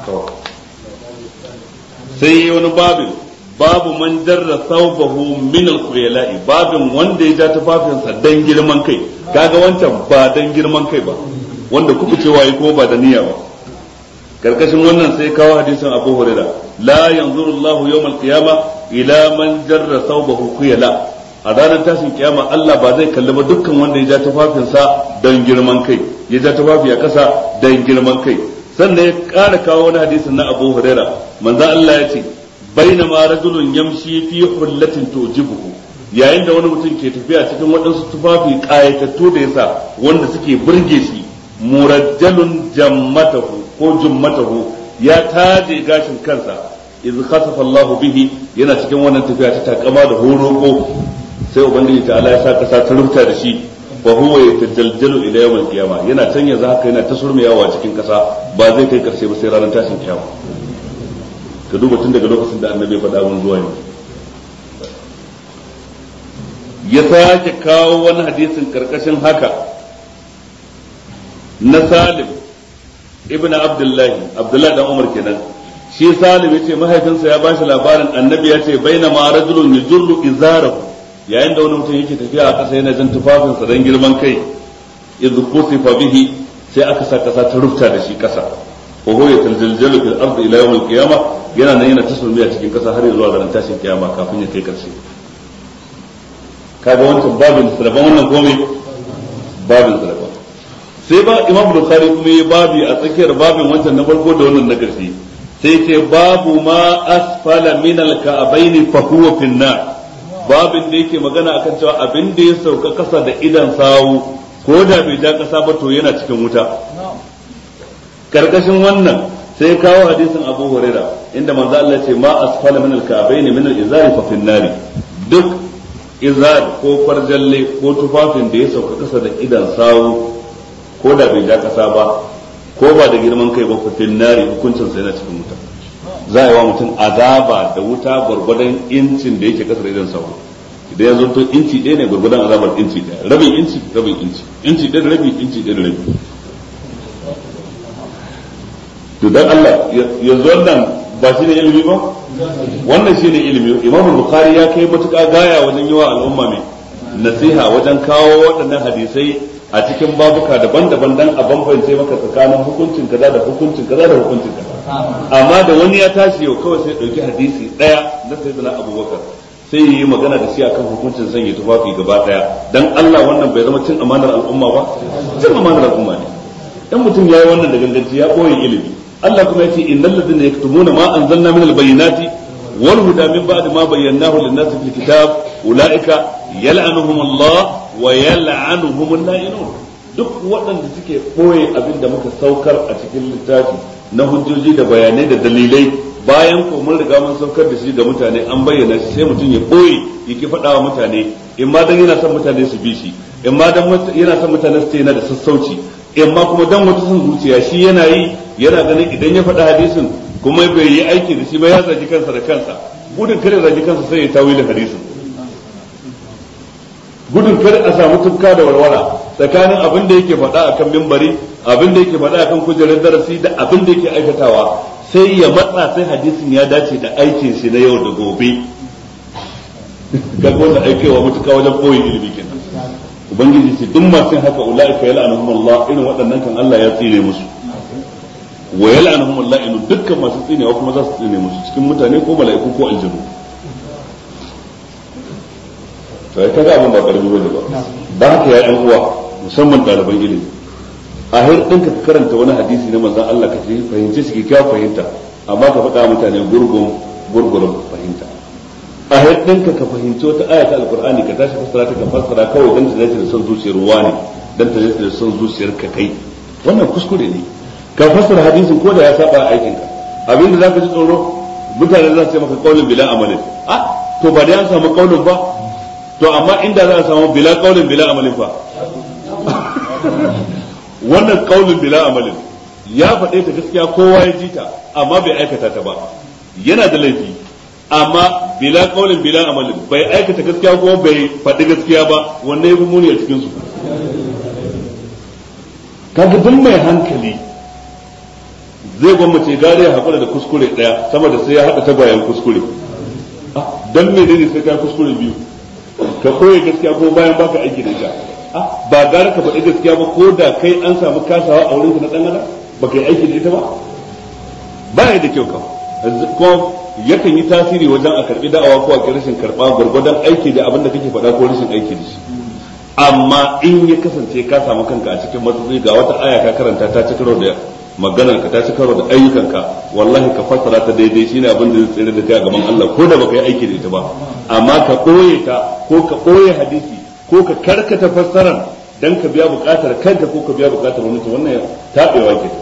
sai wani babin babu man jarra thawbahu min al-khuyala'i babin wanda ya ja tufafinsa dan girman kai kaga wancan ba dan girman kai ba wanda kubucewa ya kuma ba da niyya ba karkashin wannan sai kawo hadisin Abu Hurairah la yanzuru Allahu yawm al-qiyamah ila man jarra thawbahu khuyala a ranar tashin kiyama Allah ba zai kalli ba dukkan wanda ya ja tufafinsa don girman kai ya ja tufafi a kasa don girman kai sannan ya ƙara kawo wani hadisin na Abu Hurairah manzo Allah ya ce bainama rajulun yamshi fi hullatin tujibuhu yayin da wani mutum ke tafiya cikin waɗansu tufafi ƙayatattu da yasa wanda suke burge shi murajjalun jammatahu ko jummatahu ya taje gashin kansa iz khasafa Allahu bihi yana cikin wannan tafiya ta takama da horoko sai ubangiji ta Allah ya sa kasa ta rubuta da shi wa huwa yatajaljalu ila yawm al-qiyama yana can yanzu haka yana ta surmiyawa cikin kasa ba zai kai karshe ba sai ranar tashin kiyama ka duba tun daga lokacin da annabi ya faɗa mun zuwa ne ya sake kawo wani hadisin karkashin haka na Salim ibn Abdullahi Abdullahi dan Umar kenan shi Salim yace mahaifinsa ya bashi labarin annabi ya ce bainama rajulun yajurru izarahu yayin da wani mutum yake tafiya a ƙasa yana jin tufafinsa dan girman kai idh qusifa bihi sai aka sa kasa ta rufta da shi ƙasa wa huwa yataljaljalu fil ardi ila yawm al qiyamah yana nan yana tasulmiya cikin ƙasa har zuwa ranar tashin kiyama kafin ya kai karshe kaga wancan babin saraban wannan komai babin saraban sai ba Imam Bukhari kuma ya babi a tsakiyar babin wancan na farko da wannan na ƙarshe sai ce babu ma asfala min al-ka'bayn fa huwa fi an-nar babin da yake magana akan cewa abin da ya sauka kasa da idan sawu ko da bai ja kasa ba to yana cikin wuta karkashin wannan sai kawo hadisin Abu Huraira inda manzo Allah ya ce ma asfala min al-ka'bayn min al-izari fa fi an-nar duk izar ko farjalle ko tufafin da ya sauka kasa da idan sawu ko da bai ja kasa ba ko ba da girman kai ba fitin nari hukuncin sa yana cikin wuta za a yi wa mutum azaba da wuta gwargwadon incin da yake kasar idan sauro idan ya zonto inci ɗaya ne gwargwadon azabar inci ɗaya rabin inci rabin inci inci ɗaya da rabi inci ɗaya da rabi to dan Allah yanzu wannan ba shi ne ilimi ba wannan shi ne ilimi Imam Bukhari ya kai matuƙa gaya wajen yi wa al'umma mai nasiha wajen kawo waɗannan hadisai a cikin babuka daban-daban dan a bambance maka tsakanin hukuncin kaza da hukuncin kaza da hukuncin kaza amma da wani ya tashi yau kawai sai dauki hadisi daya na sayyidina Abubakar sai yi magana da shi akan hukuncin sanya tufafi gaba daya dan Allah wannan bai zama cin amanar al'umma ba cin amanar al'umma ne dan mutum yayi wannan da ganganci ya boye ilimi Allah kuma yace innal ladina yaktumuna ma anzalna min al-bayyinati wal huda min ba'di ma bayyanahu lin-nasi fil kitab ulaika yal'anuhum Allah wa yal'anuhum al-la'inun duk waɗanda suke koye abin da muka saukar a cikin littafi na hujjoji da bayanai da dalilai bayan ko mun riga mun saukar da shi ga mutane an bayyana shi sai mutum ya koye yake faɗa wa mutane in ma dan yana son mutane su bi shi in ma dan yana son mutane su yana da sassauci in ma kuma dan wata son zuciya shi yana yi yana ganin idan ya faɗa hadisin kuma bai yi aiki da shi ba ya zagi kansa da kansa gudun kare zagi kansa sai ya tawilin hadisin gudun kar a samu tufka da warwara tsakanin abin da yake faɗa akan mimbari, abin da yake faɗa akan kujerar darasi da abin da yake aikatawa, sai ya matsa sai hadisin ya dace da aikin shi na yau da gobe. Ga wanda aikewa mutuka wajen koyi ilimi kenan. Ubangiji ce duk masu haka ulaika yal'anuhum Allah, irin waɗannan kan Allah ya tsire musu. Wa yal'anuhum Allah, inu dukkan masu tsinewa kuma za su tsine musu cikin mutane ko mala'iku ko aljanu. To ai kaga abin ba karbi bane ba. Da haka ya ɗan uwa musamman ɗaliban ilimi. A har ɗinka ka karanta wani hadisi na manzon Allah ka ce fahimce shi ka fahimta, amma ka faɗa mutane gurgun gurgurun fahimta. A har ɗinka ka fahimci wata aya ta alqur'ani ka tashi fassara ta ka fassara kawai dan ta dace da son zuciyar ruwa ne, dan ta dace da son zuciyar ka kai. Wannan kuskure ne. Ka fassara hadisin ko da ya saba aikin ka. Abinda zaka ji tsoro mutane za su ce maka qaulun bila amalin. Ah, to ba dai an samu qaulun ba. To amma inda za a samu bila qaulun bila amalin fa. Wannan qaulun bila amalin ya faɗe ta gaskiya kowa ya ji ta amma bai aikata ta ba. Yana da laifi. Amma bila qaulun bila amalin bai aikata gaskiya ko bai faɗi gaskiya ba, wanne yafi muni a cikin su. Kaga duk mai hankali zai gwammace gare ya haƙura da kuskure ɗaya sama da sai ya haɗa ta bayan kuskure. Don me ne sai ka kuskure biyu ka koyi gaskiya ko bayan baka aiki da ita. Ba gara ka faɗi gaskiya ba ko da kai an samu kasawa a wurinka na ɗan adam ba kai aiki da ita ba. Ba ya da kyau ka ko yakan yi tasiri wajen a karɓi da'awa ko a rashin karɓa gwargwadon aiki da abin da kake faɗa ko rashin aiki da shi. Amma in ya kasance ka samu kanka a cikin matsayi ga wata aya ka karanta ta ci karo da maganar ka ta ci karo da ayyukanka, wallahi ka fassara ta daidai shine abin da zai tsere da kai a gaban Allah ko da baka yi aiki da ita ba. Amma ka ɓoye ta ko ka ɓoye hadisi ko ka karkata fassarar dan ka biya buƙatar kanka ko ka biya buƙatar wani, to wannan tabewa ke.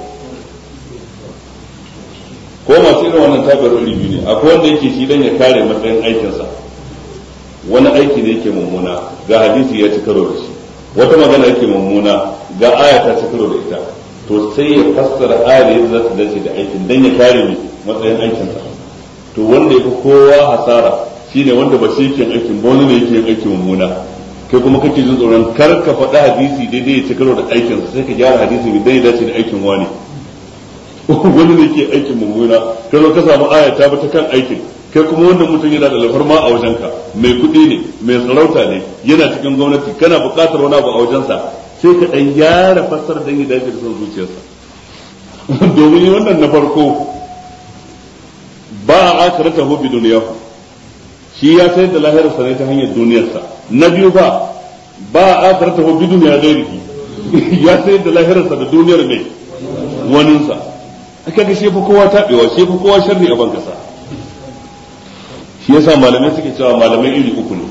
Ko masu irin wannan tabewa iri biyu ne. Akwai wanda yake shi dan ya kare matsayin aikinsa, wani aiki ne yake mummuna ga hadisi ya ci karo da shi, wata magana yake mummuna ga aya ta ci karo da ita, to sai ya fassara ayar yadda za ta dace da aikin dan ya kare mai matsayin aikinsa. To wanda ya fi kowa hasara shine wanda ba shi yake aikin ba, wani ne yake yin aikin mummuna, kai kuma kake jin tsoron kar ka faɗa hadisi daidai ya ci karo da aikinsa sai ka gyara hadisi bai ya dace da aikin wani. Wani ne ke aikin mummuna ka zo ka samu aya ta bata kan aikin, kai kuma wannan mutum yana da alfarma a wajenka, mai kuɗi ne, mai sarauta ne, yana cikin gwamnati, kana buƙatar wani abu a wajensa, sai ka ɗan gyara fassara dan ya dace da son zuciyarsa. Domin wannan na farko ba a akarata hu bi duniyahu, shi ya sayar da lahirarsa ne ta hanyar duniyarsa. Na biyu ba ba a akarata hu bi duniya gairihi, ya sayar da lahirarsa da duniyar mai waninsa. Aka ga shi fa kowa taɓewa, shi fa kowa sharri a ban kasa. Shi yasa malamai suke cewa malamai iri uku ne.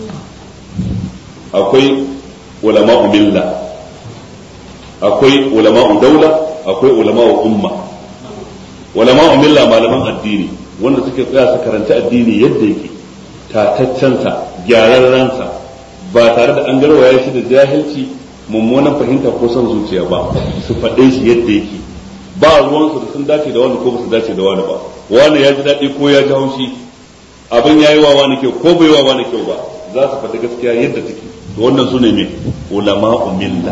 Akwai ulama'u milla, akwai ulama'u daula, akwai ulama'u umma. Ulama'u milla malaman addini wanda suke tsaya su karanta addini yadda yake, tataccensa, gyararrensa, ba tare da an garwaya shi da jahilci, mummunan fahimta ko son zuciya ba, su faɗe shi yadda yake. Ba ruwansu da sun dace da wani ko ba su dace da wani ba, wani ya ji daɗi ko ya ji haushi, abin ya yi wa wani kyau ko bai wa wani kyau ba, za su faɗi gaskiya yadda take. To wannan su ne mai ulama'u milla,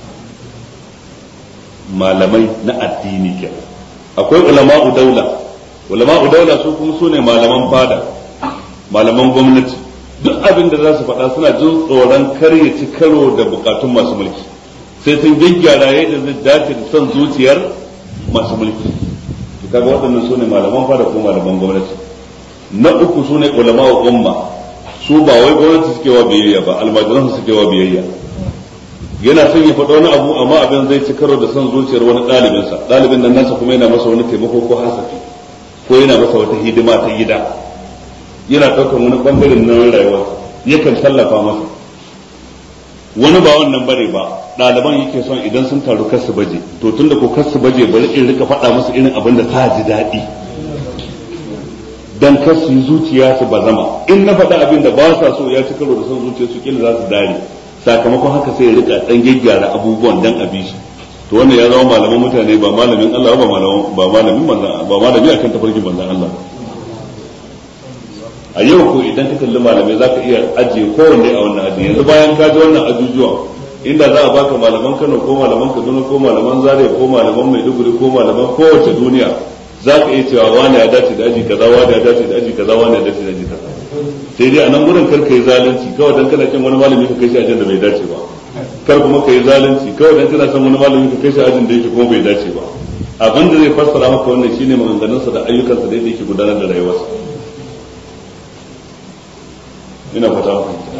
malamai na addini ke. Akwai ulama'u daula, ulama'u daula su kuma su ne malaman fada, malaman gwamnati. Duk abin da za su faɗa suna jin tsoron kar ya ci karo da bukatun masu mulki, sai sun gyaggyara yadda zai dace da son zuciyar masu mulki. To kaga waɗannan su ne malaman fada ko malaman gwamnati. Na uku su ne ulama'u umma, su ba wai gwamnati suke wa biyayya ba, almajiran su suke wa biyayya. Yana son ya faɗa wani abu amma abin zai ci karo da son zuciyar wani ɗalibinsa, ɗalibin nan nasa kuma yana masa wani taimako ko hasafi ko yana masa wata hidima ta gida, yana ɗaukar wani ɓangaren na rayuwa yakan tallafa masa. Wani ba wannan bare ba, ɗaliban yake son idan sun taru kar su baje, to tunda ko kar su baje bari in rika faɗa musu irin abin da ta ji daɗi dan kar su yi zuciya su bazama. In na faɗa abin da ba sa so ya ci karo da son zuciya su kila za su dare, sakamakon haka sai ya rika dan gyaggyara abubuwan dan abi shi. To wannan ya zama malaman mutane ba malamin Allah ba malamin ba malamin manzon ba malami akan tafarkin manzon Allah. a yau ko idan ka kalli malamai za ka iya ajiye kowanne a wannan aji yanzu bayan ka ji wannan ajujuwa inda za a baka malaman Kano ko malaman Kaduna ko malaman Zaria ko malaman Maiduguri ko malaman kowace duniya za ka iya cewa wani ya dace da aji kaza wani ya dace da aji kaza wani ya dace da aji kaza sai dai a nan gurin kar ka yi zalunci kawai dan kana kin wani malami ka kai shi ajin da bai dace ba kar kuma ka yi zalunci kawai dan kana son wani malami ka kai shi ajin da yake kuma bai dace ba abin da zai fassara maka wannan shine maganganunsa da ayyukansa da yake gudanar da rayuwarsa ina fata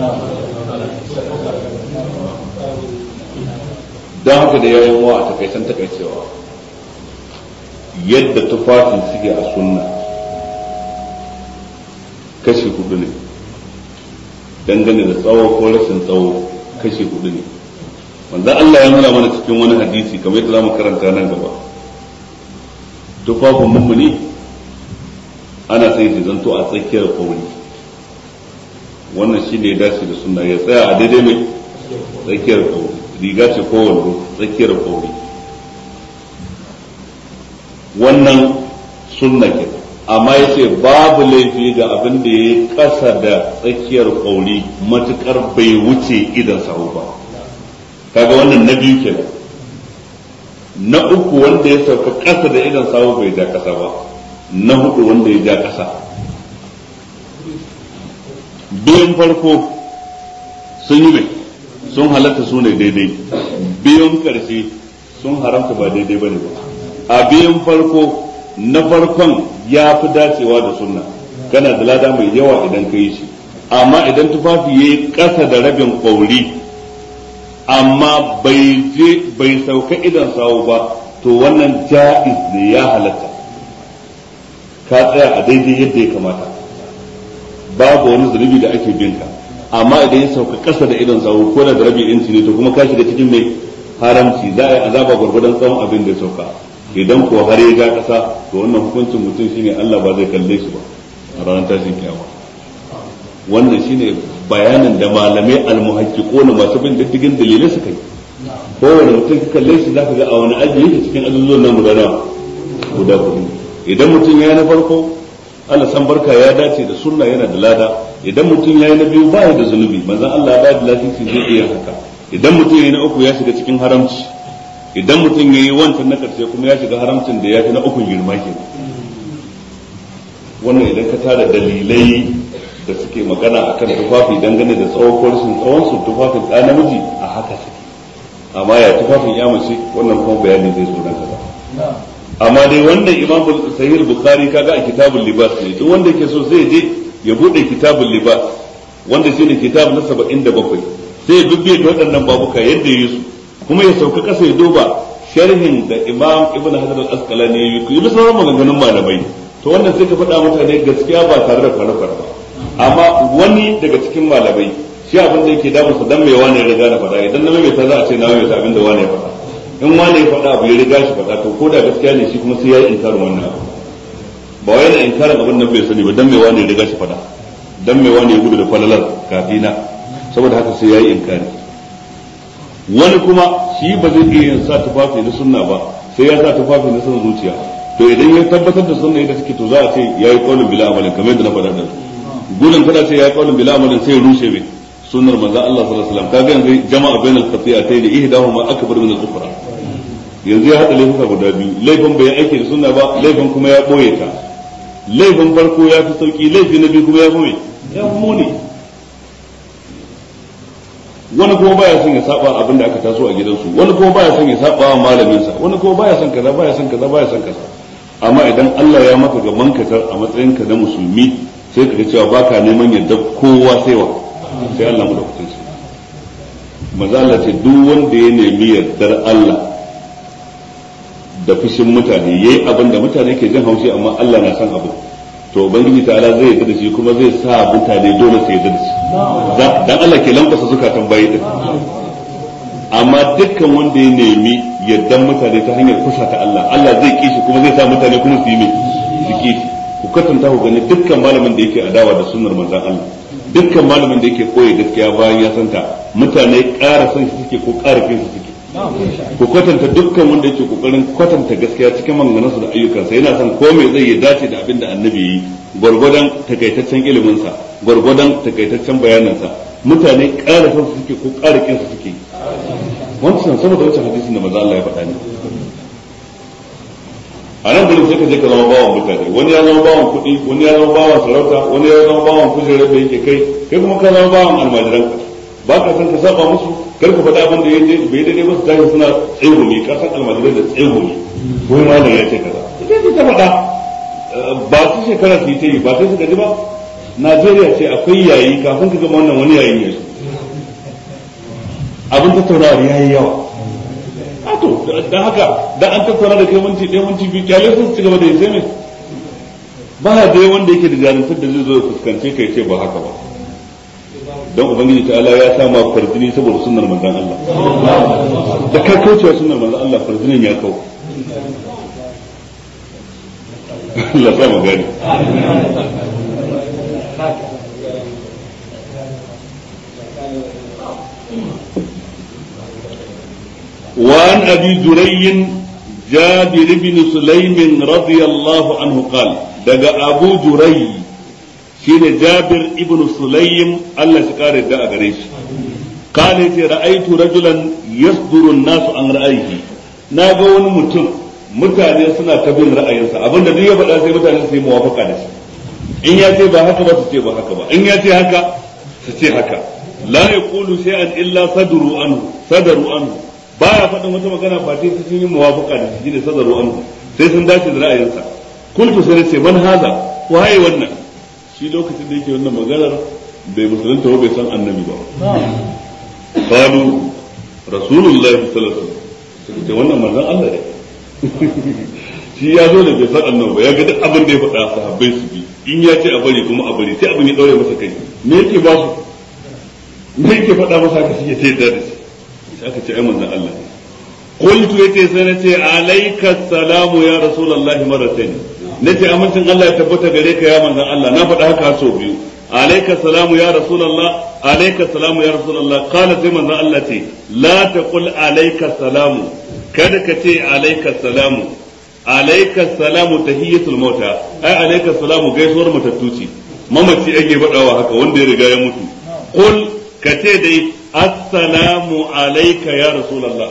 don haka da yayin wa a takaitan takaicewa yadda tufafin suke a sunna kashi hudu ne dangane da tsawo ko rashin tsawo kashi hudu ne wanda Allah ya nuna mana cikin wani hadisi kamar yadda zamu karanta nan gaba tufafin mummuni ana sai shi zanto a tsakiyar kauri wannan shi ne ya dace da sunna ya tsaya a daidai mai tsakiyar kauri riga ce ko wando tsakiyar kauri wannan sunna ke amma ya ce babu laifi ga abin da ya kasa da tsakiyar kauri matukar bai wuce idan sahu ba kaga wannan na biyu kenan na uku wanda ya sauka kasa da idan sahu bai ja kasa ba na hudu wanda ya ja kasa biyun farko sun yi mai sun halatta su ne daidai biyun karshe sun haramta ba daidai ba ne ba a biyun farko na farkon ya fi dacewa da sunna kana da lada mai yawa idan ka yi shi amma idan tufafi ya yi ƙasa da rabin ƙauri amma bai je bai sauka idan sawu ba to wannan ja'iz ne ya halatta ka tsaya a daidai yadda ya kamata babu wani zunubi da ake binka amma idan ya sauka ƙasa da idan sawu ko da rabin inci ne to kuma ka shiga cikin mai haramci za a yi azaba gwargwadon tsawon abin da ya sauka idan ko har ya ja kasa to wannan hukuncin mutum shine Allah ba zai kalle shi ba a ranar tashin kiyama wannan shine bayanin da malamai almuhaqqiquna masu bin diddigin dalilai suka yi kowane mutum ka kalle shi zaka ga a wani aji yake cikin azuzuwan nan guda nawa guda hudu idan mutum ya na farko Allah san barka ya dace da sunna yana da lada idan mutum ya yi na biyu ba ya da zunubi manzon Allah ya ba da lafiya zai iya haka idan mutum ya yi na uku ya shiga cikin haramci idan mutum ya yi wancan na karshe kuma ya shiga haramcin da ya fi na ukun girma ke wannan idan ka tara dalilai da suke magana akan tufafi dangane da tsawon ko rashin tsawon su tufafin ɗa namiji a haka suke amma ya tufafin ya mace wannan kuma bayani zai zo nan gaba amma dai wannan imam sahih bukhari kaga a kitabul libas ne duk wanda yake so zai je ya bude kitabul libas wanda shine kitab na saba'in da bakwai sai ya bibbiye da waɗannan babuka yadda ya yi su kuma ya sauka kasa ya duba sharhin da imam ibn hajar al-asqalani ya yi yi sauran maganganun malamai to wannan sai ka faɗa mutane gaskiya ba tare da kwana-kwana ba amma wani daga cikin malamai shi abin da yake damu sa dan mai wani ya riga na faɗa idan na mai ta za a ce na mai ta abin da wani ya faɗa in wani ya faɗa abu ya riga shi faɗa to ko da gaskiya ne shi kuma sai ya yi inkarin wannan abu ba wai na inkarin abin nan bai sani ba dan mai wani ya riga shi faɗa dan mai wani ya gudu da falalar kafina saboda haka sai ya yi inkari wani kuma shi ba zai iya yin sa tufafi na sunna ba sai ya sa tufafi na son zuciya to idan ya tabbatar da sunna yadda suke to za a ce yayi qaulun bila amalin kamar yadda na faɗa da gudun kada ce yayi qaulun bila amalin sai ya rushe mai sunnar manzon Allah sallallahu alaihi wasallam kaga yanzu jama'a bainal qati'atayn ihdahuma akbar min al-ukhra yanzu ya hada laifuka guda biyu laifin bai aiki da sunna ba laifin kuma ya boye ta laifin farko ya fi sauki laifi na biyu kuma ya fi ya fi muni wani kuma baya son ya saba abin da aka taso a gidansu wani kuma baya son ya saba wa malamin sa wani kuma baya son kaza baya son kaza baya son kaza amma idan Allah ya maka ga mankatar a matsayin ka na musulmi sai ka ga cewa baka neman yadda kowa sai wa sai Allah mu da kutun shi manzo Allah ce duk wanda ya nemi yardar Allah da fushin mutane yayi abin da mutane ke jin haushi amma Allah na san abu to ubangiji ta'ala zai yarda da shi kuma zai sa mutane dole su yarda da shi dan Allah ke lankwasa zukatan bayi din amma dukkan wanda ya nemi yardan mutane ta hanyar kusa ta Allah Allah zai kishi kuma zai sa mutane kuma su yi mai su kishi ku katanta ku gani dukkan malamin da yake adawa da sunnar manzon Allah dukkan malamin da yake koyi gaskiya bayan ya santa mutane ƙara son shi suke ko ƙara kin su suke ku kwatanta dukkan wanda yake kokarin kwatanta gaskiya cikin maganganunsa da ayyukansa yana son ko me zai ya dace da abin da annabi yi gwargwadon takaitaccen iliminsa gwargwadon takaitaccen bayaninsa mutane ƙara san su suke ko ƙara kin su suke wancan sama da wancan hadisin da manzo Allah ya faɗa ne a nan gurin sai ka je ka zama bawan mutane wani ya zama bawan kuɗi wani ya zama bawan sarauta wani ya zama bawan kujerar da yake kai kai kuma ka zama bawan almajiranka ba ka san ka saba musu kar ka faɗa abin da ya je bai daidai ba su tashi suna tsegumi ka san almajirai da tsegumi ko ma da ya ce kaza sai ta faɗa ba su shekara su yi ta yi ba sai su gaji ba Najeriya ce akwai yayi kafin ka gama wannan wani yayi ne abin tattaunawar yayi yawa a to dan haka dan an tattauna da kai minti ɗaya minti biyu kyale su ci gaba da yi sai me ba da wanda yake da jarantar da zai zo ya fuskance kai ce ba haka ba don ubangiji ta Allah ya sa ma farjini saboda sunnar manzon Allah da kai kaucewa sunnar manzon Allah farjinin ya kau Allah sa mu gani وعن أبي جري جابر بن سليم رضي الله عنه قال دقى أبو جري شين جابر ابن سليم الله شكار الداء قريش قال رأيت رجلا يصدر الناس عن رأيه ناقون متن mutane suna ta bin ra'ayinsa abinda duk ya faɗa sai mutane su yi muwafaka da shi in ya ce ba haka ba su ce ba haka ba in ya ce haka su ce haka la yaqulu shay'an illa sadru anhu sadaru anhu baya faɗin wata magana fati su sun yi muwafaka da shi ne sadaru anhu sai sun dace da ra'ayinsa kuntu sai ce man haza waye wannan shi lokacin da yake wannan maganar bai musulunta ba bai san annabi ba qalu rasulullahi sallallahu alaihi wasallam sai wannan manzon Allah ne shi ya zo da bai san annabi ba ya ga duk abin da ya faɗa sahabbai su bi in ya ce a bari kuma a bari sai abin ya daure masa kai me yake ba su me yake faɗa masa ka shi ya ce da shi aka ce ai manzon Allah ne qultu yace sai na ce alayka salamu ya rasulullahi marratayn nace amincin Allah ya tabbata gare ka ya manzon Allah na faɗa haka so biyu alayka salamu ya rasulullah alayka salamu ya rasulullah qala sai manzon Allah ce la taqul alayka salamu kada ka ce alayka salamu alayka salamu tahiyatul mauta ai alayka salamu gaisuwar matattu ce mamaci ake faɗawa haka wanda ya riga ya mutu qul ka ce dai assalamu alayka ya rasulullah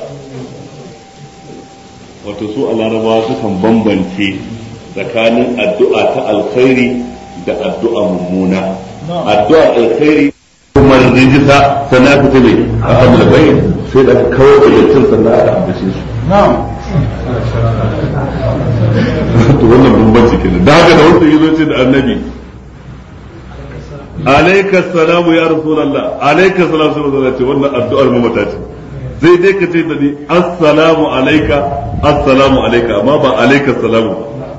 wato su a larabawa sukan bambance tsakanin addu'a ta alkhairi da addu'a mummuna addu'a alkhairi kuma rijisa sana fita ne a hadal bayin sai da kawo da yakin sannan aka ambace su na'am to wannan bambanci kenan da haka da wanda yazo ce da annabi alayka salamu ya rasulullah alayka salamu sallallahu alaihi wannan addu'ar mamata ce zai dai ka ce da ni assalamu alayka assalamu alayka amma ba alayka salamu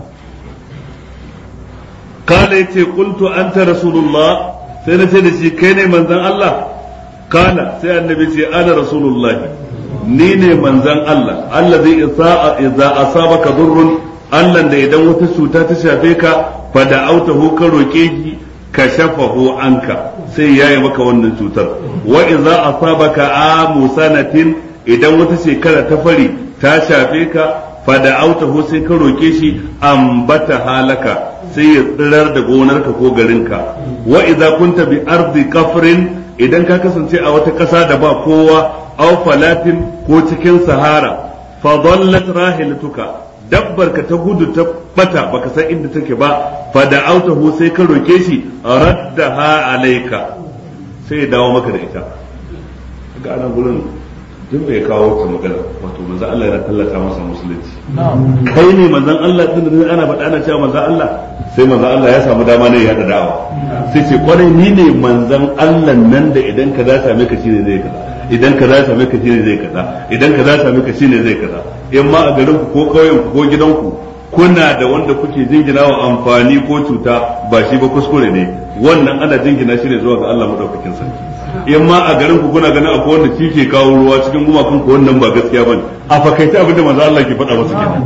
kana yace qultu anta rasulullah sai na ce da shi kai ne manzon Allah kana sai annabi ce ana rasulullahi ni ne manzon Allah allazi isaa idza asabaka durrun Allah da idan wata cuta ta shafe ka fa da'autahu ka roke shi kashafahu anka sai yayi maka wannan cutar wa idza asabaka amu sanatin idan wata shekara ta fari ta shafe ka fa da'autahu sai ka roke shi ambata halaka sai ya tsirar da gonarka ko garinka wa idza kunta bi ardi kafrin idan ka kasance a wata ƙasa da ba kowa aw falatin ko cikin sahara fa dallat rahilatuka dabbar ka ta gudu ta bata baka san inda take ba fa da'awtahu sai ka roke shi raddaha alayka sai ya dawo maka da ita ga anan gurin duk bai kawo ta magana wato manzo Allah yana tallata masa musulunci kai ne manzon Allah din da ana faɗa ana cewa manzon Allah sai manzon Allah ya samu dama ne ya da da'awa sai ce kwarai ni ne manzon Allah nan da idan ka za same ka shine zai kaza idan ka za same ka shine zai kaza idan ka za same ka shine zai kaza in ma a garin ku ko kauyen ku ko gidan ku kuna da wanda kuke jinginawa amfani ko cuta ba shi ba kuskure ne wannan ana jingina shi ne zuwa ga Allah madaukakin sarki in ma a garin ku kuna ganin akwai wanda shi ke kawo ruwa cikin gumakun ku wannan ba gaskiya bane a fakaita abinda manzo Allah ke faɗa masa kenan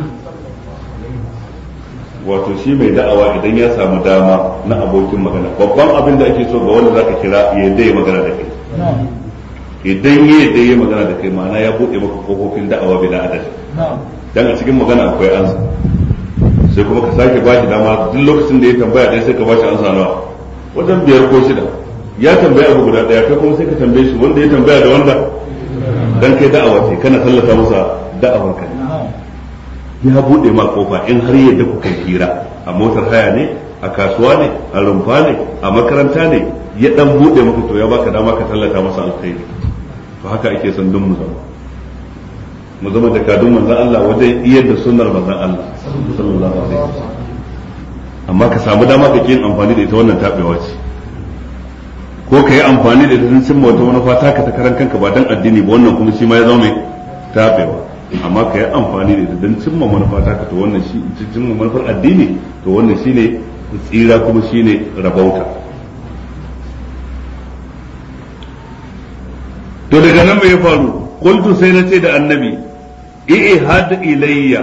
wato shi mai da'awa idan ya samu dama na abokin magana babban abin da ake so ga wanda zaka kira ya yadda ya magana da kai idan ya yadda ya magana da kai ma'ana ya bude maka kofofin da'awa bila adadi dan a cikin magana akwai ansa sai kuma ka sake ba shi dama duk lokacin da ya tambaya ɗaya sai ka ba shi ansa nawa wajen biyar ko shida. Ya tambaya abu guda ɗaya kai kuma sai ka tambaye shi wanda ya tambaya da wanda dan kai da'awa ce kana tallata masa da'awar ka ya bude ma kofa in har yadda ku kai hira a motar haya ne a kasuwa ne a rumfa ne a makaranta ne ya dan bude maka to ya baka dama ka tallata masa alkhairi. To haka ake son dun mu zama mu zama da kadun manzon Allah wajen iyar da sunnar manzon Allah sallallahu alaihi wasallam. Amma ka samu dama ka yin amfani da ita wannan tabewa ce, ko ka yi amfani da ita don cimma wata manufa taka ta karan kanka ba dan addini ba, wannan kuma shi ma ya zama mai tabewa. Amma ka yi amfani da ita don cimma manufa taka, to wannan shi cimma manufar addini, to wannan shine tsira kuma shine rabauta. To daga nan me ya faru? Qultu sai na ce da annabi i'had ilayya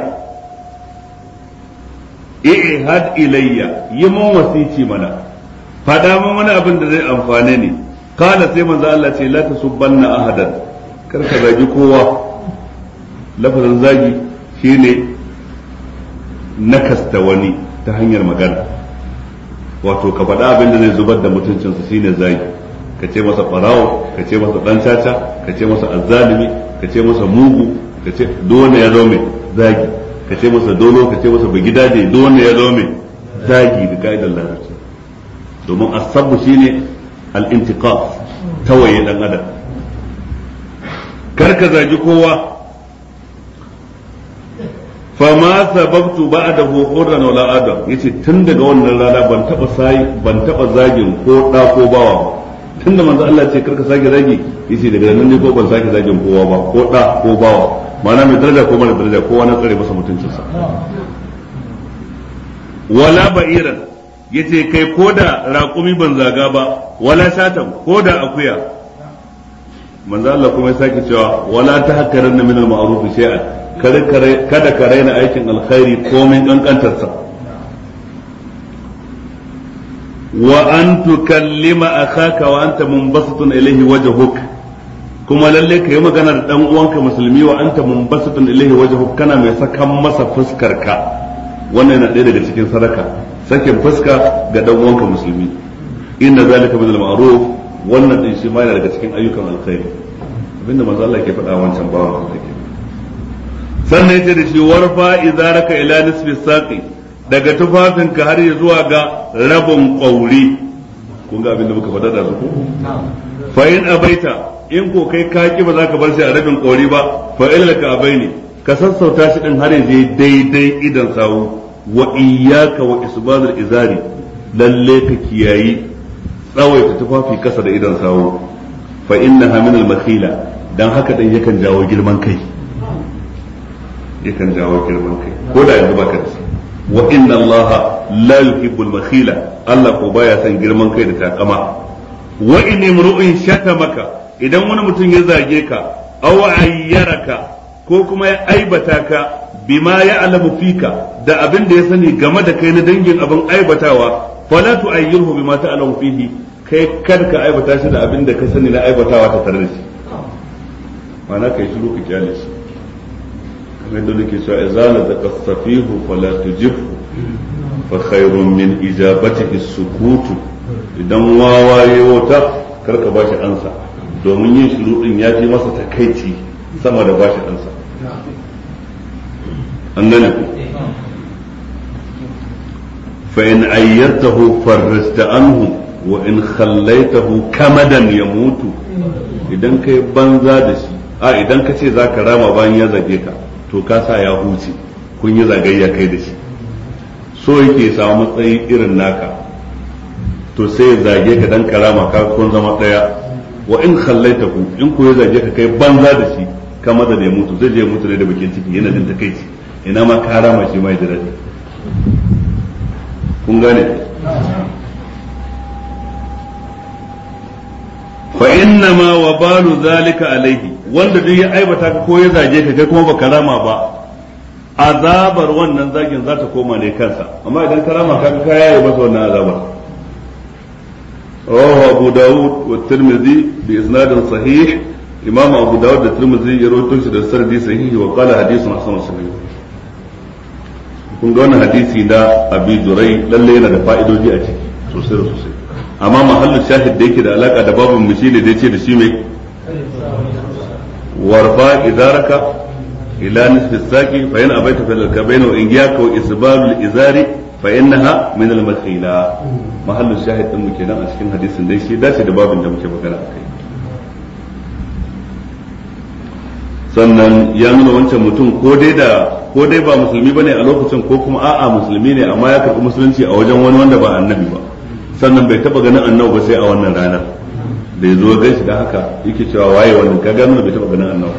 i'had ilayya yi mun wasici mana, fada mun wani abin da zai amfane ni. Kana sai manzo Allah ce la tasubbanna ahadan, kar ka zagi kowa. Lafazin zagi shine nakasta wani ta hanyar magana, wato ka faɗa abin da zai zubar da mutuncinsa shine zagi. Ka ce masa ɓarawo, ka ce masa ɗan caca, ka ce masa azzalimi, ka ce masa mugu, ka ce dole ya zo mai zagi, ka ce masa dolo, ka ce masa bagidaje, dole ya zo mai zagi da ka'idar larabci. Domin asabu shine al-intiqas, tawaye dan adam. Kar ka zagi kowa. Fama sababtu ba'dahu hurran wala adam, yace tun daga wannan rana ban taba sai ban taba zagin ko da ko bawa ba. Tunda manzo Allah ce karka sake zagi, yace daga nan ne ko ban sake zagin kowa ba, ko da ko bawa, ma'ana mai daraja ko mara daraja, kowa na tsare masa mutuncinsa. Wala ba'iran, yace kai ko da raƙumi ban zaga ba, wala shatan ko da akuya. Manzo Allah kuma ya sake cewa wala tahakkaranna min al-ma'ruf shay'an, kada ka raina aikin alkhairi komai kankantarsa. Wa an tukallima akhaka wa anta munbasitun ilayhi wajhuk, kuma lalle ka yi magana da dan uwanka musulmi wa anta munbasitun ilayhi wajhuk, kana mai sakan masa fuskar ka. Wannan yana ɗaya daga cikin sadaka, sakin fuska ga dan uwanka musulmi. Inna zalika min al-ma'ruf, wannan din shi ma yana daga cikin ayyukan alkhairi, abinda manzo Allah ke faɗa wancan bawan Allah ke. Sannan yace da shi warfa izaraka ila nisfi saqi, daga tufafinka har ya zuwa ga rabin ƙauri. Kun ga abin da muka faɗa da su ko? Fa in abaita, in ko kai ka ki ba za ka bar shi a rabin ƙauri ba, fa illaka abaini, ka sassauta shi din har ya je daidai idan sawu. Wa iyyaka wa isbalul izari, lalle ka kiyayi tsawaita tufafi kasa da idan sawu. Fa innaha min al-makhila, dan haka dan yakan jawo girman kai. Yakan jawo girman kai, ko da yanzu baka da shi. Wa inna Allah la yuhibbul makhila, Allah ko baya son girman kai da takama. Wa in imru'in shatamaka, idan wani mutum ya zage ka, aw ayyaraka, ko kuma ya aibata ka, bima ya'lamu fika, da abin da ya sani game da kai na dangin abin aibatawa, fala tu'ayyirhu bima ta'lamu fihi, kai kar ka aibata shi da abin da ka sani na aibatawa ta tare da shi. Ma'ana kai shiru ka kyale shi. Kamar da nake cewa izala da qasafihu fala tujibhu fa khairun min ijabatihi sukutu, idan wawaye wata karka bashi ansa, domin yin shiru din ya fi masa takaici sama da bashi ansa. An gane ku? Fa in ayyartahu farrasta anhu wa in khallaitahu kamadan yamutu, idan kai banza da shi, a idan ka ce zaka rama bayan ya zage ka, to ka sa ya huce, kun yi zagayya kai da shi, so yake samu matsayi irin naka, to sai ya zage ka dan karama ka kun zama daya. Wa in khallaitahu, in ko ya zage ka kai banza da shi, kama da ya mutu, zai je mutu ne da bakin ciki, yana jin takeici, ina ma karama shi mai da dadi. Kun gane? Fa inna ma wabalu zalika alaihi, wanda duk ya aibata ka ko ya zage ka kai kuma baka rama ba, azabar wannan zagin za ta koma ne kansa, amma idan ka rama ka ka yayi masa wannan azabar. Rawahu Abu Dawud wa Tirmidhi bi isnadin sahih, Imam Abu Dawud da Tirmidhi ya rawaito shi da sanadi sahihi wa qala hadithun hasan sahih. kun ga wannan hadisi na Abi Durai lalle yana da fa'idoji a ciki sosai da sosai, amma mahallin shahid da yake da alaka da babin mu shine da yace da shi mai warfa idaraka ila nisfi saqi fa in abaita fil kabayn wa in yaka wa isbalul izari fa innaha min al makhila. mahallin shahid din mu kenan a cikin hadisin dai shi dace da babin da muke magana akai. sannan ya nuna wancan mutum ko dai da ko dai ba musulmi bane a lokacin ko kuma a'a musulmi ne amma ya karɓi musulunci a wajen wani wanda ba annabi ba, sannan bai taba ganin annabi ba sai a wannan ranar da ya zo gaishe da haka yake cewa waye wannan ka gano bai taba ganin annabi.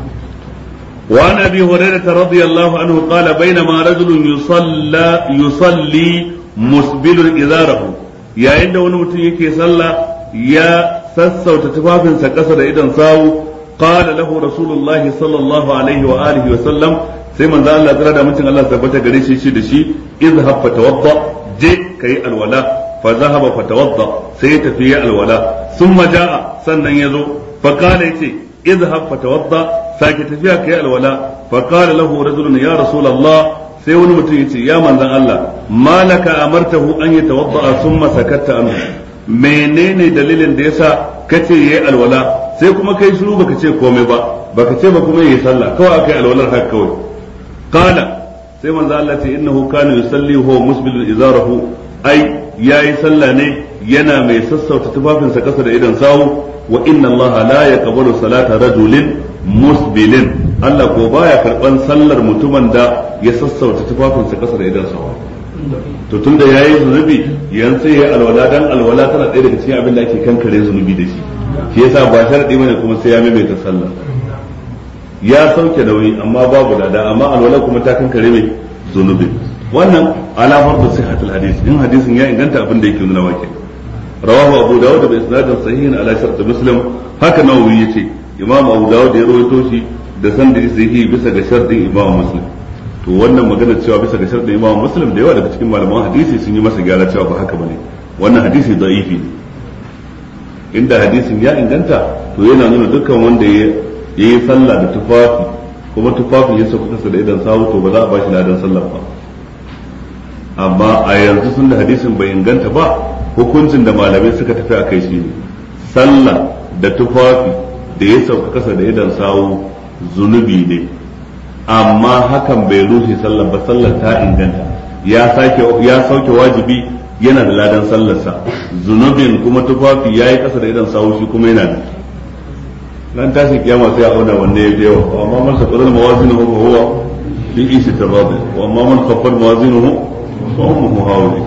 wa an abi hurairah radiyallahu anhu qala bainama rajulun yusalla yusalli musbilun izarahu, yayin da wani mutum yake sallah ya sassauta tufafinsa kasa da idan sawu, qala lahu rasulullahi sallallahu alaihi wa alihi wa sallam, sai manzo Allah tsara da mutum Allah tabbata gare shi shi da shi izhab fatawadda, je kai alwala, fa zahaba fatawadda, sai tafi ya alwala, thumma jaa sannan yazo fa qala yace izhab fatawadda, sake tafiya kai alwala, fa qala lahu rajulun ya rasulullah, sai wani mutum yace ya manzon Allah malaka amartahu an yatawadda thumma sakatta anhu, menene dalilin da yasa kace yayi alwala sai kuma kai shiru baka ce komai ba, baka ce ba kuma yayi sallah, kawai akai alwalar haka kawai. qala sai manzo Allah ce innahu kana yusalli huwa musbilun izarahu, ai yayi sallah ne yana mai sassauta tufafinsa kasa da idan sawu, wa inna Allah la yaqbalu salata rajulin musbilin, Allah ko baya karban sallar mutumin da ya sassauta tufafinsa kasa da idan sawu. to tunda yayi zunubi yanzu yayi alwala, dan alwala tana ɗaya daga cikin abin da ake kankare zunubi da shi, shi yasa ba sharadi bane kuma sai ya maimaita sallah. ya sauke nauyi amma babu lada, amma alwala kuma ta kankare mai zunubi. wannan ala fardu sihhatul hadith, in hadisin ya inganta abin da yake nuna wake. rawahu abu dawud bi isnadin sahihin ala shart muslim, haka nawawi yace imam abu dawud ya rawaito shi da sanadi sahihi bisa ga shartin imam muslim. to wannan magana cewa bisa ga shartin imam muslim da yawa daga cikin malaman hadisi sun yi masa gyara cewa ba haka bane, wannan hadisi da'ifi ne. inda hadisin ya inganta to yana nuna dukkan wanda ya yi sallah da tufafi kuma tufafin ya sauka kasa da idan sawu to ba za a ba shi ladan sallah ba. amma a yanzu sun da hadisin bai inganta ba, hukuncin da malamai suka tafi a kai shine sallah da tufafi da ya sauka kasa da idan sawu zunubi ne, amma hakan bai rushe sallah ba, sallar ta inganta, ya sake ya sauke wajibi, yana da ladan sallarsa, zunubin kuma tufafi yayi kasa da idan sawu shi kuma yana da ran tashi kiyama sai a auna wanne ya yawa. wa amma man saqala mawazinuhu fa huwa fi ishatin radi wa amma man khaffat mawazinuhu fa ummuhu hawiya.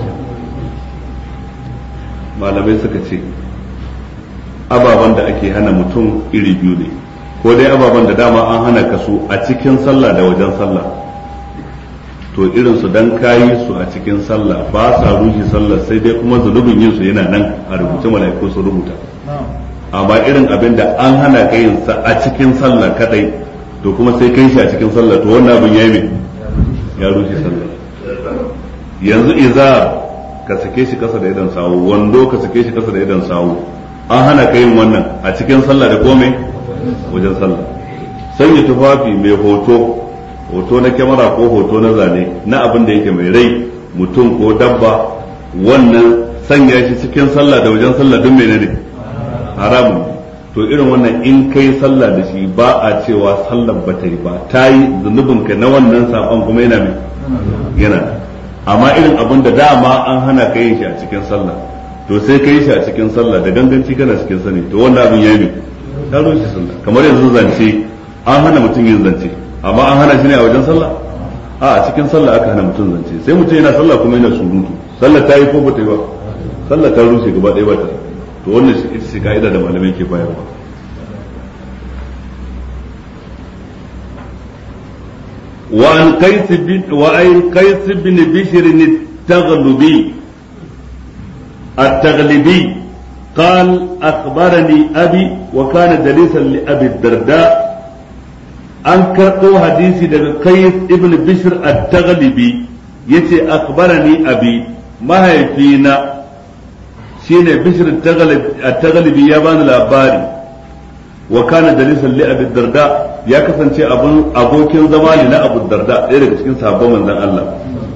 malamai suka ce ababan da ake hana mutum iri biyu ne, ko dai ababan da dama an hana ka su a cikin sallah da wajen sallah, to irin su dan kayi su a cikin sallah ba sa rushe sallah, sai dai kuma zunubin yin su yana nan a rubuce, malaiku su rubuta. amma irin abin da an hana ka yin sa a cikin sallah kadai, to kuma sai kai shi a cikin sallah, to wannan abin yayi me ya rushe sallah. yanzu idza ka sake shi kasa da idan sawu, wando ka sake shi kasa da idan sawu, an hana ka yin wannan a cikin sallah da komai wajen sallah. sanya tufafi mai hoto hoto na kyamara ko hoto na zane na abin da yake mai rai, mutum ko dabba, wannan sanya shi cikin sallah da wajen sallah duk menene ne haramun. to irin wannan in kai sallah da shi ba a cewa sallar ba ta yi ba, ta yi zunubin ka na wannan saban kuma yana mai yana. amma irin abin da dama an hana ka yin shi a cikin sallah, to sai ka yi shi a cikin sallah da ganganci kana cikin sani, to wannan abin yayi ne ta rushe sallah. kamar yanzu zance, an hana mutum yin zance amma an hana shi ne a wajen sallah, a a cikin sallah aka hana mutum zance, sai mutum yana sallah kuma yana surutu, sallah ta yi ko ba ta yi ba, sallah ta rushe gaba ɗaya ba ta. to wannan shi ita ce ka'ida da malamai ke bayarwa. wa an qais bin wa ay qais bin bishr at-taghlibi at-taghlibi قال أخبرني أبي وكان جليسا لأبي الدرداء أنكر حديثي دغ قيس ابن بشر التغلبي يتي أخبرني أبي ما هي فينا shine bishr at-taghlibi ya bani labari, wa kana jalisan li abi darda, ya kasance abun abokin zama ne na abu darda, ɗaya daga cikin sahabban manzon Allah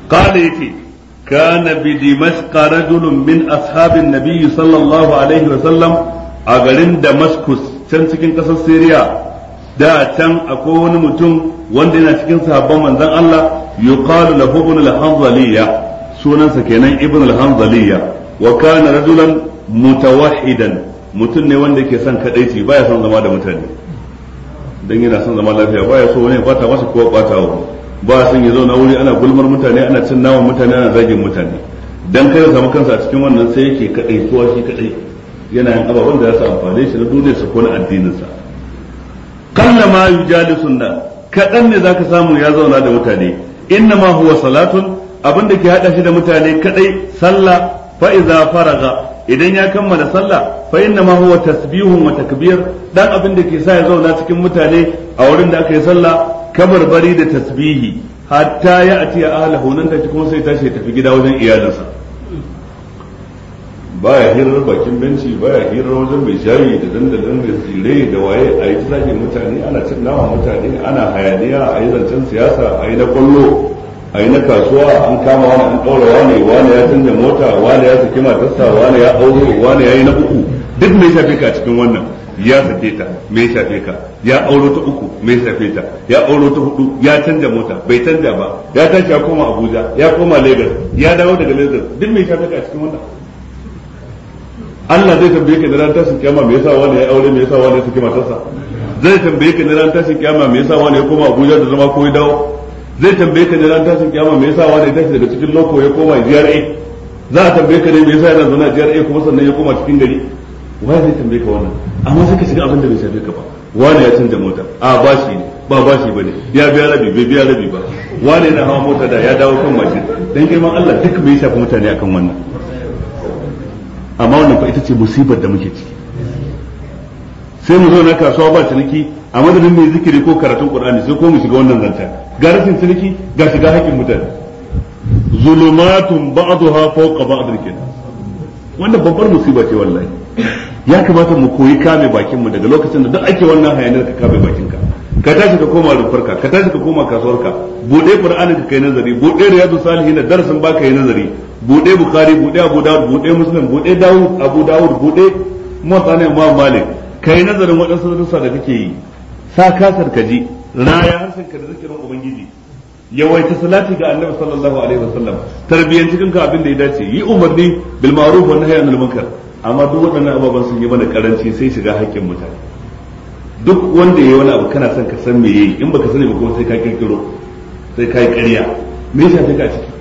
qala yati kana bi dimashq rajulun min ashabin nabiy sallallahu alaihi wa sallam a garin Damascus can cikin kasar Syria da can akwai wani mutum wanda yana cikin sahabban manzon Allah yuqalu lahu ibn al-hanzaliya sunansa kenan ibn al-hanzaliya wa kana rajulan mutawahhidan mutum ne wanda ke son kadaici baya son zama da mutane dan yana son zama lafiya baya so wani ya bata masa ko bata wa ba son ya zauna wuri ana gulmar mutane ana cin naman mutane ana zagin mutane dan kai ya samu kansa a cikin wannan sai yake kadai tuwa shi kadai yana yin ababen da za su amfane shi na duniyarsa ko na addininsa kalla ma yujalisun nas kadan ne zaka samu ya zauna da mutane inna ma huwa salatun abinda ke hada shi da mutane kadai sallah fa iza faraga idan ya kammala sallah fa inna ma huwa tasbihun wa takbir dan abinda ke sa ya zauna cikin mutane a wurin da aka yi sallah kabarbari da tasbihi hatta ya ati ahlihu nan da kuma sai tashi tafi gida wajen iyalinsa baya hirar bakin benci baya hirar wajen mai shayi da dandalin da tsire da waye a yi zagin mutane ana cin nama mutane ana hayaniya a yi zancen siyasa a yi na kwallo a yi na kasuwa an kama wani an ɗaura wani wani ya canza mota wani ya saki matarsa wani ya auro wani ya yi na uku duk mai shafe ka cikin wannan ya sake ta mai shafe ka ya auro ta uku mai shafe ta ya auro ta hudu ya canza mota bai canza ba ya tashi ya koma Abuja ya koma Lagos ya dawo daga Lagos duk mai shafe ka cikin wannan Allah zai tambaye ka da ran tashin kiyama me yasa wani ya aure me yasa wani ya saki matarsa zai tambaye ka da ran tashin kiyama me yasa wani ya koma Abuja da zama ko ya dawo zai tambaye ka da ran tashin kiyama me yasa wani ya tashi daga cikin loko ya koma G R A za a tambaye ka ne me yasa yana zaune a G R A kuma sannan ya koma cikin gari wai zai tambaye ka wannan amma sai ka shiga abin da bai shafe ka ba wani ya canza mota a bashi ne ba bashi bane ya biya rabi bai biya rabi ba wani yana hawa mota da ya dawo kan mashin dan girman Allah duk bai shafi mutane akan wannan amma wannan fa ita ce musibar da muke ciki sai mu zo na kasuwa ba ciniki a madadin mai zikiri ko karatun Qur'ani sai ko mu shiga wannan zanta ga rashin ciniki ga shiga haƙƙin mutane zulumatun ba'daha fawqa ba'd kenan wannan babbar musiba ce wallahi ya kamata mu koyi kame bakin mu daga lokacin da duk ake wannan hayaniyar ka kame bakin ka ka tashi ka koma rufarka ka tashi ka koma kasuwarka bude Qur'ani ka kai nazari bude riyadu salihin darasin baka yi nazari bude Bukhari bude Abu Dawud bude Muslim bude Dawud Abu Dawud bude Muwatta Imam Malik kai nazarin waɗansu darussa da kake yi sa kasar ka ji raya harshen ka da zikirin ubangiji yawaita salati ga annabi sallallahu alaihi wasallam tarbiyyan cikin ka abin da ya dace yi umarni bil ma'ruf wa nahyi anil munkar amma duk waɗannan ababan sun yi mana karanci sai shiga haƙƙin mutane duk wanda yayi wani abu kana son ka san me yayi in baka sani ba kuma sai ka kirkiro sai ka yi ƙarya me ya shafe ka a ciki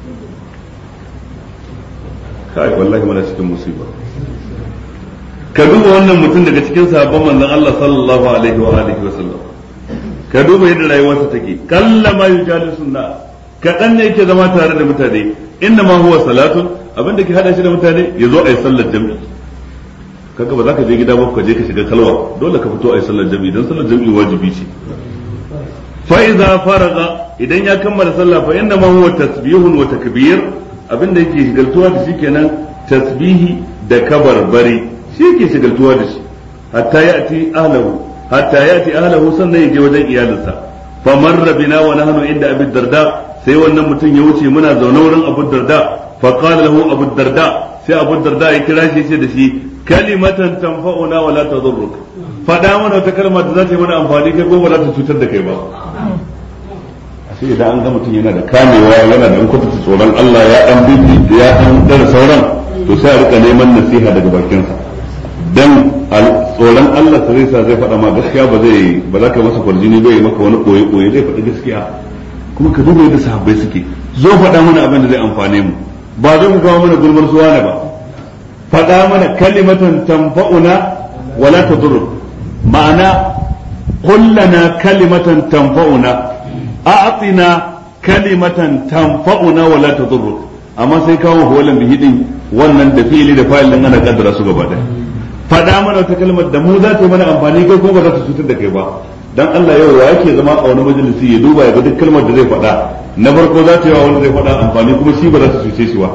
kai wallahi mana cikin musiba ka duba wannan mutum daga cikin sahabban manzon Allah sallallahu alaihi wa alihi wa sallam ka duba yadda rayuwarsa take kallama yujalisun na kadan ne yake zama tare da mutane inna ma huwa salatun abinda ke hada shi da mutane yazo ayi sallar jami'i kaga ba za ka je gida ba ka je ka shiga kalwa dole ka fito ayi sallar jami'i dan sallar jami'i wajibi ce fa idza faraga idan ya kammala sallah fa inna ma huwa tasbihun wa takbir abinda yake shigaltuwa da shi kenan tasbihi da kabarbari shi yake shigaltuwa da shi hatta ya'ti ahlahu hatta ya'ti ahlahu sannan ya je wajen iyalinsa fa marra bina wa nahnu inda abi darda sai wannan mutum ya wuce muna zaune wurin abu darda fa qala lahu abu darda sai abu darda ya kira shi sai da shi kalimatan tanfa'una wa la tadurruk fada mana wata kalma da za ta yi mana amfani kai ko ba za ta cutar da kai ba sai idan an ga mutum yana da kamewa yana da kwatanta tsoron Allah ya dan bibi ya dan dar sauran to sai a rika neman nasiha daga bakinsa dan tsoron Allah sai sa zai faɗa ma gaskiya ba zai ba za ka masa kwarjini bai maka wani koyi koyi zai faɗi gaskiya kuma ka duba yadda sahabbai suke zo faɗa mana abin da zai amfane mu ba zai mu kawo mana gulmar suwa ne ba faɗa mana kalimatan tanfa'una wala tadurru ma'ana kullana kalimatan tanfa'una a'tina kalimatan tanfa'una wala tadurru amma sai kawo huwalan bihi din wannan da fili da fa'il din ana kaddara su gaba da fada mana wata kalmar da mu za ta yi mana amfani kai ko ba za ta cutar da kai ba dan Allah yau wa yake zama a wani majalisi ya duba ya ga duk kalmar da zai fada na farko za ta yi wa wanda zai fada amfani kuma shi ba za ta cuce shi ba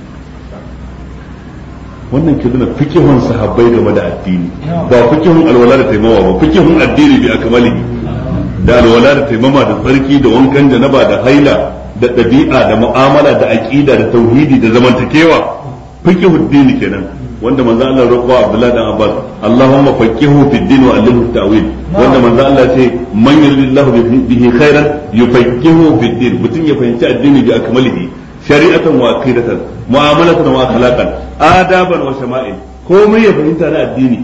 wannan ke nuna fikihun sahabbai game da addini ba fikihun alwala da taimawa ba fikihun addini bi akmalihi da alwala da taimama da tsarki da wankan janaba da haila da ɗabi'a da mu'amala da aqida da tauhidi da zamantakewa fiqhud din kenan wanda manzo Allah roƙo Abdullah dan Abbas Allahumma faqihu fid din wa allimhu ta'wil wanda manzo Allah ce man yuridillahu bihi khairan yufaqihu fid din mutum ya fahimci addini bi akmalihi shari'atan wa aqidatan mu'amalatan wa akhlaqan adaban wa shama'il komai ya fahimta na addini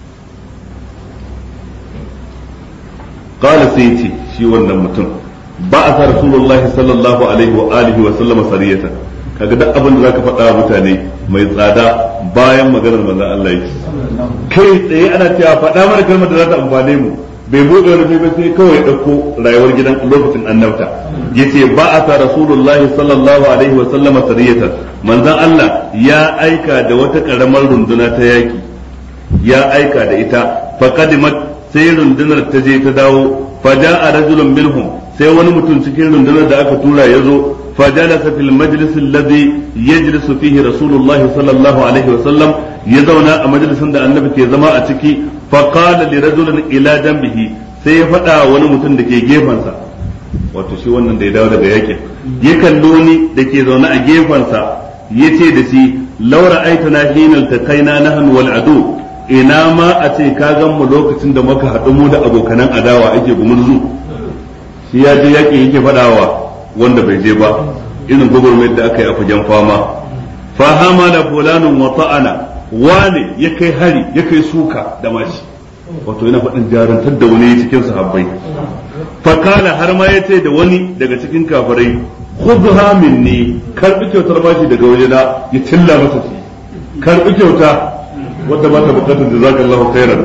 qala sayyidi shi wannan mutum ba'atha rasulullahi sallallahu alaihi wa alihi wa sallama sariyatan kaga duk abin da zaka faɗa mutane mai tsada bayan maganar manzon Allah yake kai tsaye ana cewa faɗa mana kalmar da za ta amfane mu bai buɗe wani ba sai kawai ɗauko rayuwar gidan lokacin annabta yace ba'atha rasulullahi sallallahu alaihi wa sallama sariyatan manzon Allah ya aika da wata karamar runduna ta yaki ya aika da ita faqadimat sai rundunar ta je ta dawo faja'a rajulun minhum sai wani mutum cikin rundunar da aka tura ya zo fajalasa fil majlis alladhi yajlisu fihi rasulullahi sallallahu alaihi wa sallam ya zauna a majalisin da annabi ke zama a ciki fa qala li rajulin ila janbihi sai ya faɗa wani mutum da ke gefensa wato shi wannan da ya dawo daga yakin ya kallo ni da ke zaune a gefensa yace da shi law ra'aytana hina altaqaina nahnu wal adu ina ma a ce ka gan mu lokacin da muka haɗu mu da abokanan adawa ake gumurzu shi ya je yaƙi yake faɗawa wanda bai je ba irin gwagwarmayar da aka yi a fagen fama fahama da fulanun wa ta'ana wane ya kai hari ya kai suka da mashi wato yana faɗin jarantar da wani cikin sahabbai fakala har ma ya ce da wani daga cikin kafirai khudha minni karbi kyautar bashi daga wajena ya tilla masa shi karbi kyauta wadda ba ta bukatar jazakallahu khairan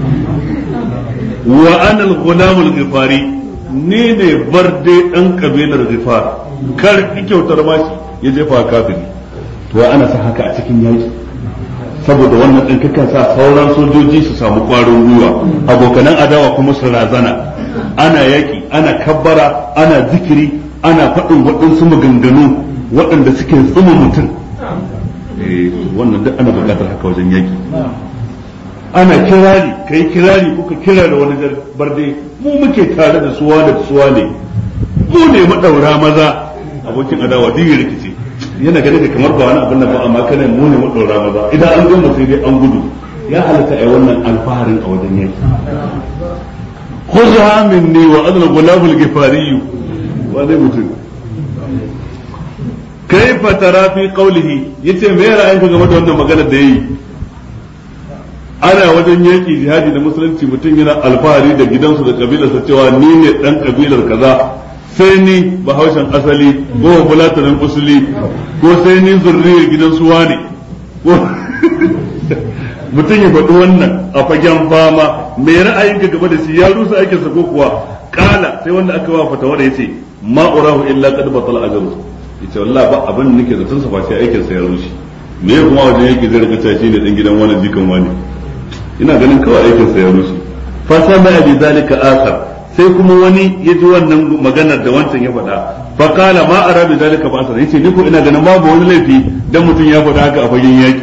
wa ana al-ghulam al-ghifari ni ne barde dan kabilar ghifar kar kyautar mashi ya jefa kafiri to ana sa haka a cikin yaki saboda wannan din kakan sa sauran sojoji su samu kwarin gwiwa abokanan adawa kuma su razana ana yaki ana kabbara ana zikiri ana faɗin waɗansu maganganu waɗanda suke tsuma mutum wannan duk ana bukatar haka wajen yaki ana kirari kai kirari kuka kira da wani barde mu muke tare da suwa da suwa ne mu ne madaura maza abokin adawa duk rikici yana ganin da kamar ba wani abin nan ba amma kana mu ne madaura maza idan an gama sai dai an gudu ya halatta ai wannan alfaharin a wajen yaki khudha minni wa adna gulabul gifari wa dai mutum kaifa tara fi qawlihi yace me ra'ayinka game da wannan magana da yayi ana wajen yaki jihadi da musulunci mutum yana alfahari da gidansu da kabilarsa cewa ni ne dan kabilar kaza sai ni bahaushen asali ko bulatanin usuli ko sai ni zurriyar gidan suwa ne mutum ya faɗi wannan a fagen fama me ra'ayinka game da shi ya rusa aikinsa ko kuwa kala sai wanda aka ba fatawa da yace ma urahu illa qad batala ajru yace wallahi ba abin da nake zaton sa ba sai aikin sa ya rushe me kuma wajen yake zai rika tashi ne dan gidan wani jikan wani ina ganin kawai aikin sa ya rushe fa sama bi zalika akhar sai kuma wani ya ji wannan maganar da wancan ya faɗa fa kala ma ara bi zalika ba sai yace ni ko ina ganin babu wani laifi dan mutum ya faɗa haka a fagen yaki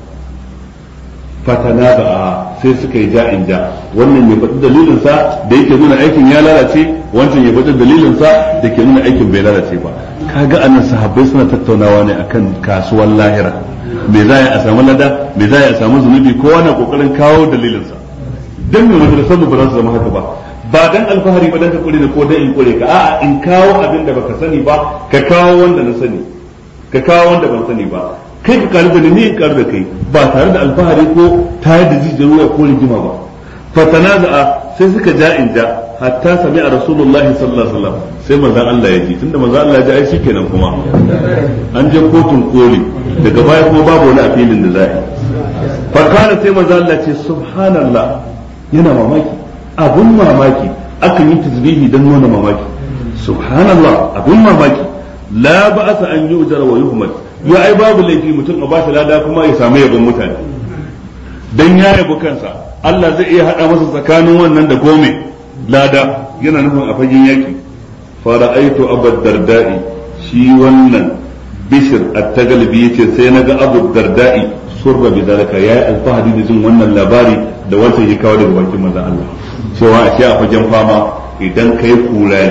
fatana ba sai suka yi ja'in ja wannan ya faɗi dalilin sa da yake nuna aikin ya lalace wancan ya faɗi dalilin sa da ke nuna aikin bai lalace ba kaga annan sahabbai suna tattaunawa ne akan kasuwar lahira me za a samu lada me za a samu zunubi kowa na kokarin kawo dalilin sa dan me madrasar ba za su zama haka ba ba dan alfahari ba dan ka kure da ko dan in kure ka a'a in kawo abin da baka sani ba ka kawo wanda na sani ka kawo wanda ban sani ba kai ka karu da ni in karu da kai ba tare da alfahari ko tayar da jijiyar ruwa ko rigima ba fatanaza'a sai suka ja in ja hatta sami a rasulullahi sallallahu alaihi wasallam sai manzon Allah ya ji tunda manzon Allah ya ji ai shikenan kuma an je kotun koli daga baya kuma babu wani afilin da zai fa kana sai manzon Allah ce subhanallah yana mamaki abun mamaki akan yi tasbihi dan nuna mamaki subhanallah abun mamaki la ba'asa an yu'jara wa yuhmad ya ai babu laifi mutum a bashi lada kuma ya samu yabon mutane dan ya yabo kansa Allah zai iya hada masa tsakanin wannan da gome lada yana nufin a fagen yaki fara'aitu abad darda'i shi wannan bishir at-tagalbi yace sai naga abu darda'i surra bi zalika yayi alfahari da jin wannan labari da wancan ya kawo daga bakin manzon Allah cewa a a fagen fama idan kai kurari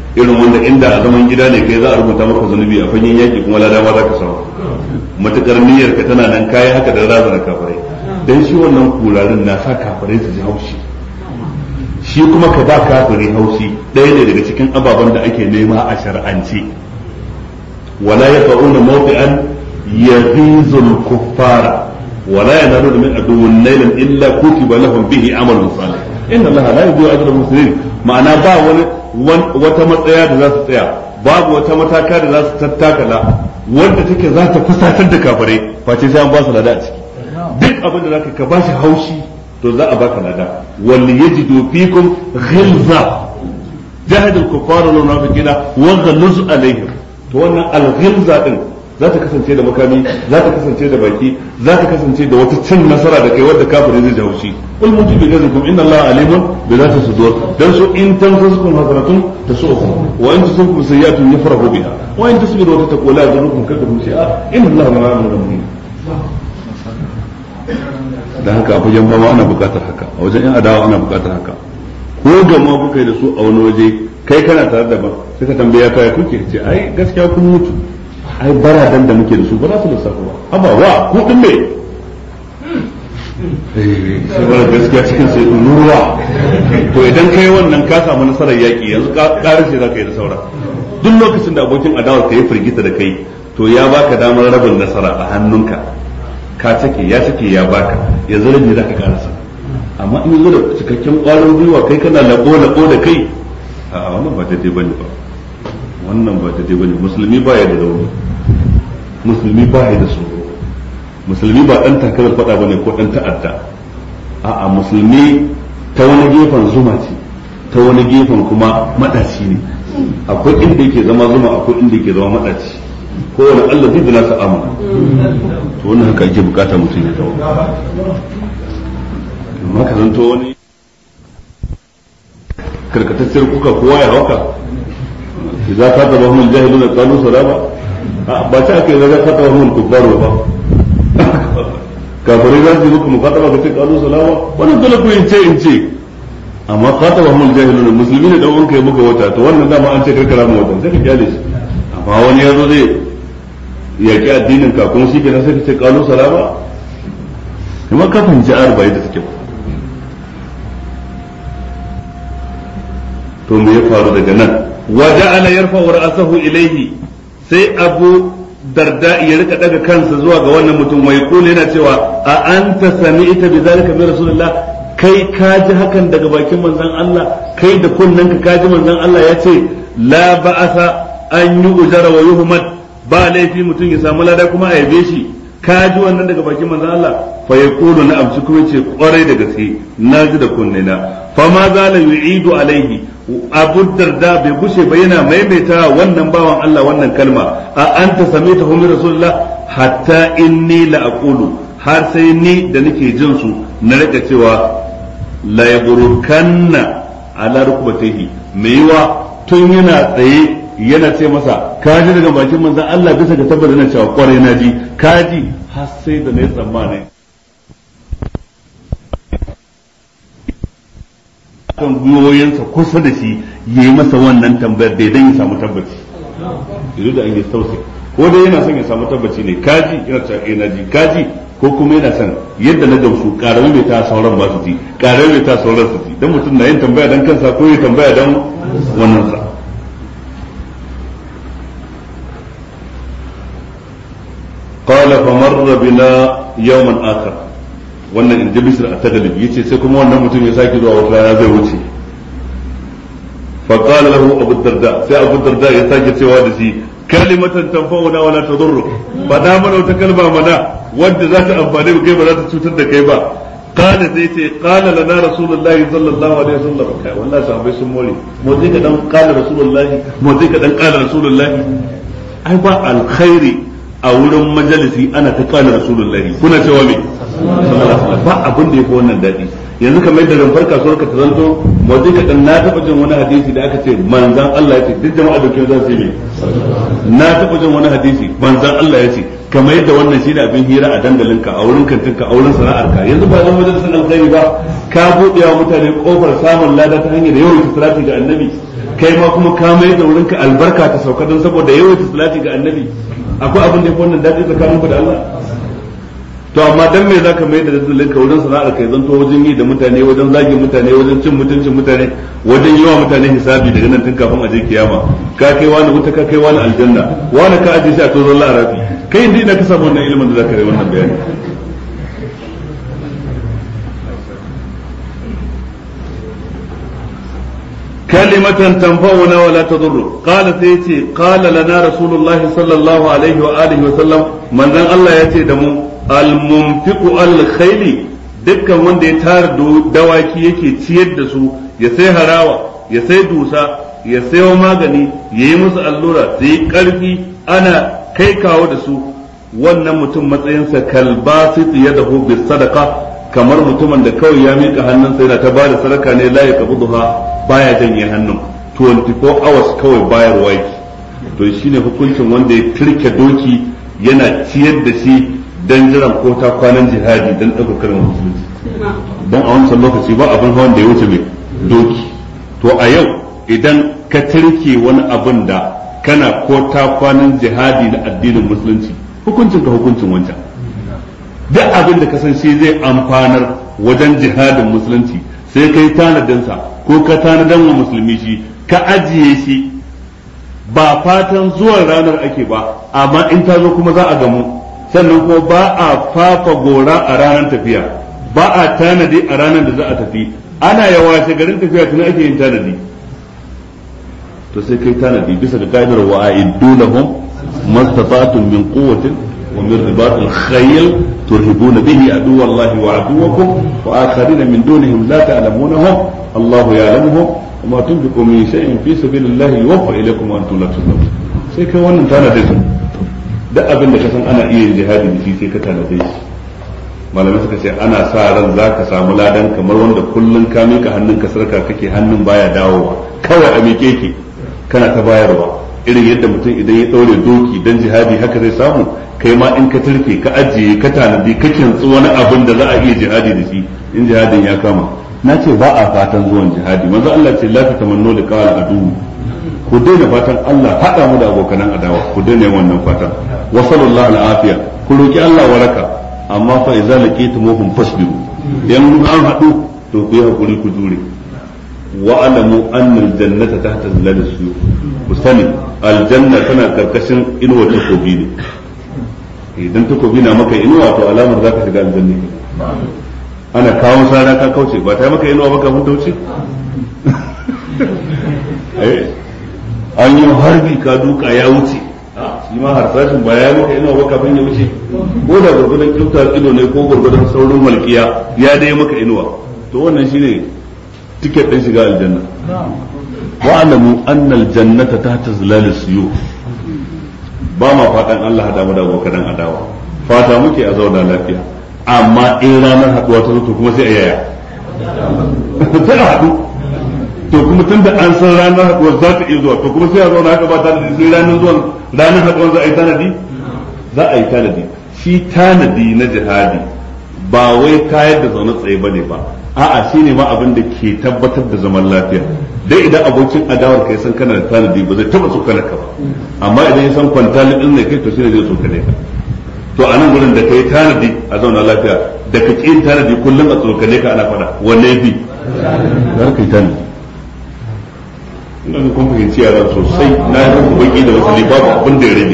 irin wanda inda a zaman gida ne kai za a rubuta maka zunubi a fagen yaki kuma lada ma za ka samu matukar niyyar ka tana nan kayi haka da razana kafirai dan shi wannan kurarin na sa kafirai su ji haushi shi kuma ka ba kafirai haushi ɗaya ne daga cikin ababen da ake nema a shar'ance wala yaqauna mawqi'an yaghizul kuffara wala yanaluna min aduwwin laylan illa kutiba lahum bihi amalun salih inna allaha la yudhi'u ajra al-muslimin ma'ana ba wani wata matsaya da za su tsaya babu wata mataka da za su tattakala wanda take za ta fusatar da kafirai face sai an ba su lada a ciki duk abin da zaka ka ba shi haushi to za a baka lada wal yajidu fikum ghilza jahad al kuffar wal munafiqina wa ghaluz alaihim to wannan al ghilza din za ta kasance da makami za ta kasance da baki za ta kasance da wata cin nasara da kai wadda kafirai zai ji haushi qul mujibu ghayrikum inna allaha alimun bi dhati sudur dan su in tanfusukum hasanatun tasu'ukum wa in tusibkum sayyi'atun yafrahu biha wa in tasbiru wa tattaqu la yadurrukum kayduhum shay'a inna allaha ma'al mu'minin dan haka a fagen fama ana bukatar haka a wajen yan adawa ana bukatar haka ko gama kuka yi da su a wani waje kai kana tare da ba sai ka tambaya kai kuke ce ai gaskiya kun mutu ai baradan da muke da su ba za su lissafa ba haba wa ku din me eh sai bara gaskiya cikin sai ruwa to idan kai wannan ka samu nasarar yaki yanzu karin sai zaka yi da saura duk lokacin da abokin adawar ka ya firgita da kai to ya baka damar rabin nasara a hannunka ka take ya take ya baka yanzu rabi zaka karasa amma in zo da cikakken ƙwarin gwiwa kai kana labo labo da kai a wannan ba daidai bane ba wannan ba daidai bane musulmi ba ya da rauni musulmi ba ya da tsoro musulmi ba dan takarar fada bane ko dan ta'adda a'a musulmi ta wani gefen zuma ce ta wani gefen kuma madaci ne akwai inda yake zama zuma akwai inda yake zama madaci ko wani Allah zai bila sa amana to wannan haka ake bukata mutum ya zama amma ka zanto wani karkatacciyar kuka kowa ya hauka idza katabahum al-jahiluna qalu salama ba ta aka yi zaga katabahum al-kuffaru ba kafirai za su yi muku mukataba ka ce qalu salama wannan dole ku in ce in ce amma katabahum al-jahiluna musulmi ne dan wanka ya buga wata to wannan dama an ce karkara mu wata sai ka kyale shi amma wani yazo zai yaki addinin ka kuma shi ke nan sai ka ce qalu salama kuma ka fahimci arba'in da suke to me ya faru daga nan وجعل يرفع رأسه إليه sai Abu Darda ya rika daga kansa zuwa ga wannan mutum mai kula yana cewa a anta sami'ta bi zalika min rasulullah kai ka ji hakan daga bakin manzon Allah kai da kunnanka ka ji manzon Allah ya ce la ba'asa an yi ujara wa yuhmad ba laifi mutum ya samu lada kuma a yabe shi ka ji wannan daga bakin manzon Allah fa yaqulu na amsi kuma ce kwarai da gaske na ji da kunnena fa ma zala yu'idu alaihi Abu Darda bai gushe ba yana maimaita wannan bawan Allah wannan kalma a anta samita hu min rasulullah hatta inni la aqulu har sai ni da nake jin su na rika cewa la yaburukanna ala rukbatihi mai yiwa tun yana tsaye yana ce masa ka ji daga bakin manzon Allah bisa ga tabbata na cewa kwarai na ji ka ji har sai da nayi tsammani kan gwiwoyinsa kusa da shi ya yi masa wannan tambayar da idan ya samu tabbaci idan da an yi sausi ko dai yana son ya samu tabbaci ne kaji yana ta ina ji kaji ko kuma yana son yadda na gamsu karami mai ta sauran ba su ji karami mai ta sauran su ji dan mutum na yin tambaya dan kansa ko ya tambaya dan wannan sa qala fa marra bina yawman akhar wannan in ji bishir a tagalib yace sai kuma wannan mutum ya sake zuwa wata rana zai wuce fa qala lahu abu darda sai abu darda ya sake cewa da shi kalimatan tanfa'una wala tadurru fa da mana wata kalma mana wanda za ta amfane mu kai ba za ta cutar da kai ba qala sai ce qala lana rasulullahi sallallahu alaihi wasallam kai wallahi sahabbai sun more mu zai ka dan qala rasulullahi mu zai ka dan qala rasulullahi ai ba alkhairi a wurin majalisi ana ta qala rasulullahi kuna cewa me ba abin da yafi wannan dadi yanzu kamar yadda zan farka suwar ka ta zanto mawadi ka dan na taba jin wani hadisi da aka ce manzan Allah ya ce duk jama'a da ke za su yi na taba jin wani hadisi manzan Allah ya ce kamar yadda wannan shi da abin hira a dandalinka a wurin kantinka a wurin sana'arka yanzu ba zan majalisar alkhairi ba ka buɗe wa mutane kofar samun lada ta hanyar yawan salati ga annabi kai ma kuma ka mai da wurinka albarka ta sauka don saboda yawaita salati ga annabi akwai abin da ya fi wannan daɗi tsakanin ku da Allah to amma dan me zaka mai da dalilin ka wurin sana'ar kai zanto wajen yi da mutane wajen zagin mutane wajen cin mutuncin mutane wajen yi wa mutane hisabi daga nan tun kafin a je kiyama ka kai wani wuta ka kai wani aljanna wani ka aje shi a tozon la'arafi kai inda ina ka samu wannan ilimin da zaka yi wannan bayani كلمة تنفعنا ولا تضر قال سيتي قال لنا رسول الله صلى الله عليه وآله وسلم من ذن الله يتي دمو المنفق على الخيل دكا wanda ya tara dawaki yake ciyar da su ya sai harawa ya sai dusa ya sayo magani ya yi musu allura su yi karfi ana kai kawo da su wannan mutum matsayinsa kalbasit yadahu bis sadaqa kamar mutumin da kawai ya mika hannunsa yana ta bada sadaka ne la yaqbudha baya janye hannun twenty-four hours kawai bayarwa yake to shine hukuncin wanda ya turke doki yana ciyar da shi dan jiran ko ta kwanan jihadi dan ɗaukar kalmar musulunci dan a wancan lokaci ba abin hawan da ya wuce mai doki to a yau idan ka turke wani abin da kana ko ta kwanan jihadi na addinin musulunci hukuncin ka hukuncin wancan duk abin da ka san shi zai amfanar wajen jihadin musulunci sai kai tanadinsa ko ka tanadan wa musulmi shi ka ajiye shi ba fatan zuwan ranar ake ba amma in ta zo kuma za a gamu sannan kuma ba a fafa gora a ranar tafiya ba a tanadi a ranar da za a tafi ana yawa garin tafiya tun ake yin tanadi to sai kai tanadi bisa ga ka'idar wa a'iddu lahum mastata'tum min quwwatin wa min ribatil khayl turhibuna bihi aduwallahi wa aduwwakum wa akharina min dunihim la ta'lamunahum Allahu ya'lamuhum wa ma tunfiqu min shay'in fi sabilillahi yuwaffa ilaykum wa antum la tuzlamun sai kai wannan tanadin duk abin da ka san ana iya yin jihadi da shi sai ka tanade shi malamai suka ce ana sa ran za ka samu ladan kamar wanda kullun ka mika hannun ka sarka kake hannun baya dawowa kawai a miƙe ke kana ta bayarwa irin yadda mutum idan ya ɗaure doki dan jihadi haka zai samu kai ma in ka turke ka ajiye ka tanadi ka kintsu wani abin da za a iya jihadi da shi in jihadin ya kama na ce ba a fatan zuwan jihadi manzo Allah ce la tatamannu liqa al-adu ku daina fatan Allah hada mu da abokanan adawa ku daina wannan fatan wa sallallahu al-afiya ku roki Allah waraka amma fa idza laqitumuhum fasbiru in an hadu to ku yi hakuri ku jure wa alamu anna al-jannata tahta zilal as-suyuf ku sani aljanna tana karkashin inuwa takobi ne idan takobi na maka inuwa to alamar zaka shiga aljanna ana kawo sara ka kauce ba ta maka inuwa ba kafin ta wuce an yi harbi ka duka ya wuce shi ma harsashin ba ya maka inuwa ba kafin ya wuce ko da gurgudan kyautar ido ne ko gurgudan saurin malkiya ya dai maka inuwa to wannan shine tiket din shiga aljanna wa alamu anna aljannata tahta zilalis suyuf ba ma fatan Allah hada mu da abokan adawa fata muke a zauna lafiya amma in ranar haduwa ta zo to kuma sai a yaya sai a haɗu to kuma tun da an san ranar haduwa za ta iya zuwa to kuma sai a zauna haka ba tanadi sai ranar zuwan ranar haduwa za a yi tanadi za a yi tanadi shi tanadi na jihadi ba wai kayar da zaune tsaye bane ba a'a shine ma abin da ke tabbatar da zaman lafiya dai idan abokin adawar kai san kana da tanadi ba zai taba tsokana ka ba amma idan ya san kwanta din ne kai to shine zai tsokane ka to a nan gurin da kai tanadi a zauna lafiya da ka kin tanadi kullum a tsokane ka ana fada wanne bi zar kai tanadi ina kun fahimci yaran sosai na yi muku baki da wasu babu abin da ya rage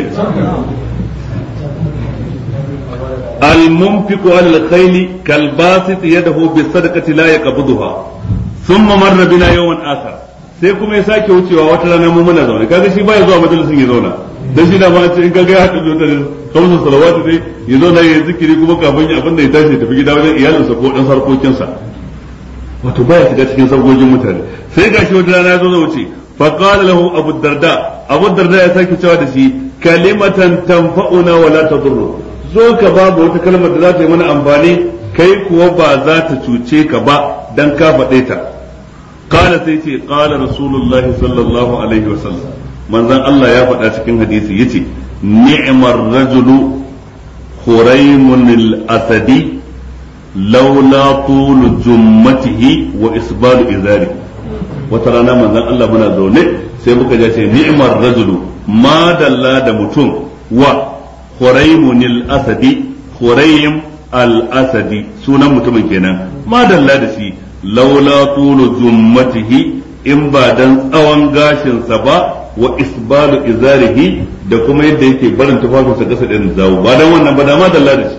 المنفق على الخيل كالباسط يده بالصدقة لا يقبضها ثم مر بنا يوما آخر sai kuma ya sake wucewa wata rana mu muna zaune kaga shi baya zuwa majalisin ya zauna dan shi da ma ce in kaga ya haɗu da kamsu salawatu dai ya zauna ya zikiri kuma kafin ya abinda ya tashi ya tafi gida wajen iyalinsa ko dan sarkokinsa wato baya shiga cikin sarkokin mutane sai gashi wata rana ya zo da wuce fa qala lahu abu darda abu darda ya sake cewa da shi kalimatan tanfa'una wa la tadurru zo ka babu wata kalmar da za ta yi mana amfani kai kuwa ba za ta cuce ka ba dan ka faɗe ta qala sai ce qala rasulullahi sallallahu alaihi wasallam manzon Allah ya faɗa cikin hadisi yace ni'mar rajulu khuraymun al-asadi laula tul jummatihi wa isbalu izari wata rana manzon Allah muna zaune sai muka ji ce ni'mar rajulu ma dalla da mutum wa Khuraymun al-Asadi Khuraym al-Asadi sunan mutumin kenan ma dalla da shi laula tulu zummatihi in ba dan tsawon gashin sa ba wa isbalu izarihi da kuma yadda yake barin tufafinsa kasa da zawo ba dan wannan ba da ma dalla da shi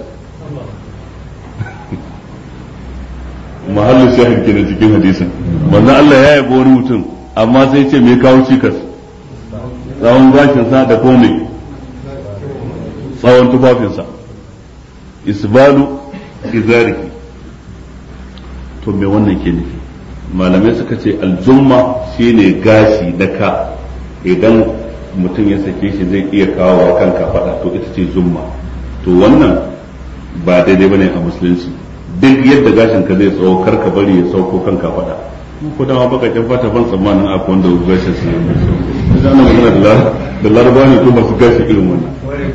mahallin shahid kenan cikin hadisin manzo Allah ya yabo wani mutum amma sai ce me kawo cikas tsawon gashin sa da komai tsawon tufafinsa isbalu izarihi to me wannan ke nufi malamai suka ce aljumma shine gashi da ka idan mutum ya sake shi zai iya kawo wa kanka fada to ita ce zumma to wannan ba daidai bane a musulunci duk yadda gashin ka zai tsawo kar ka bari ya sauko kanka fada ko dama bakakken fata ban tsammanin akwai wanda gashin su ne da ana magana da laraba ne ko masu gashi irin wannan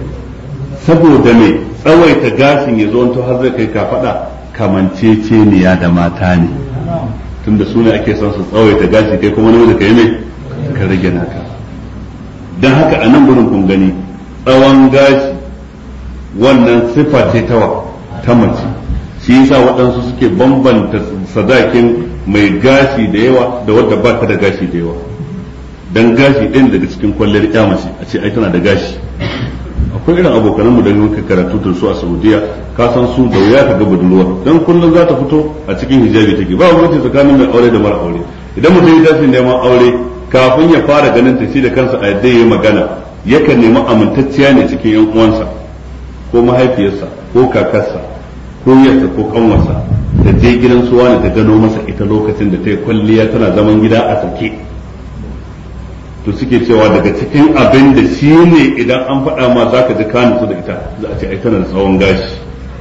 saboda me tsawaita gashin ya zo to har zai kai ka fada kamanceceniya da mata ne tunda su ne ake son su tsawaita gashi kai kuma namiji ka yi mai ka rage naka don haka a nan gurin kun gani tsawon gashi wannan sifa ce tawa ta mace shi yasa waɗansu suke bambanta sadakin mai gashi da yawa da wadda ba ta da gashi da yawa dan gashi ɗin daga cikin kwalliyar ƴa mace a ce ai tana da gashi akwai irin abokananmu da muka karatu da su a Saudiya ka san su da wuya ka ga budurwa dan kullum za ta fito a cikin hijabi take ba wani tsakanin mai aure da mara aure idan mutum ya tashi neman aure kafin ya fara ganin ta shi da kansa a yadda yayi magana yakan nemi amintacciya ne cikin yan uwansa ko mahaifiyarsa ko kakarsa ko yarsa ko kanwarsa da je gidan su wani ta gano masa ita lokacin da ta yi kwalliya tana zaman gida a sake to suke cewa daga cikin abin da shi ne idan an faɗa ma za ka ji ka nutsu da ita za a ce ai tana da tsawon gashi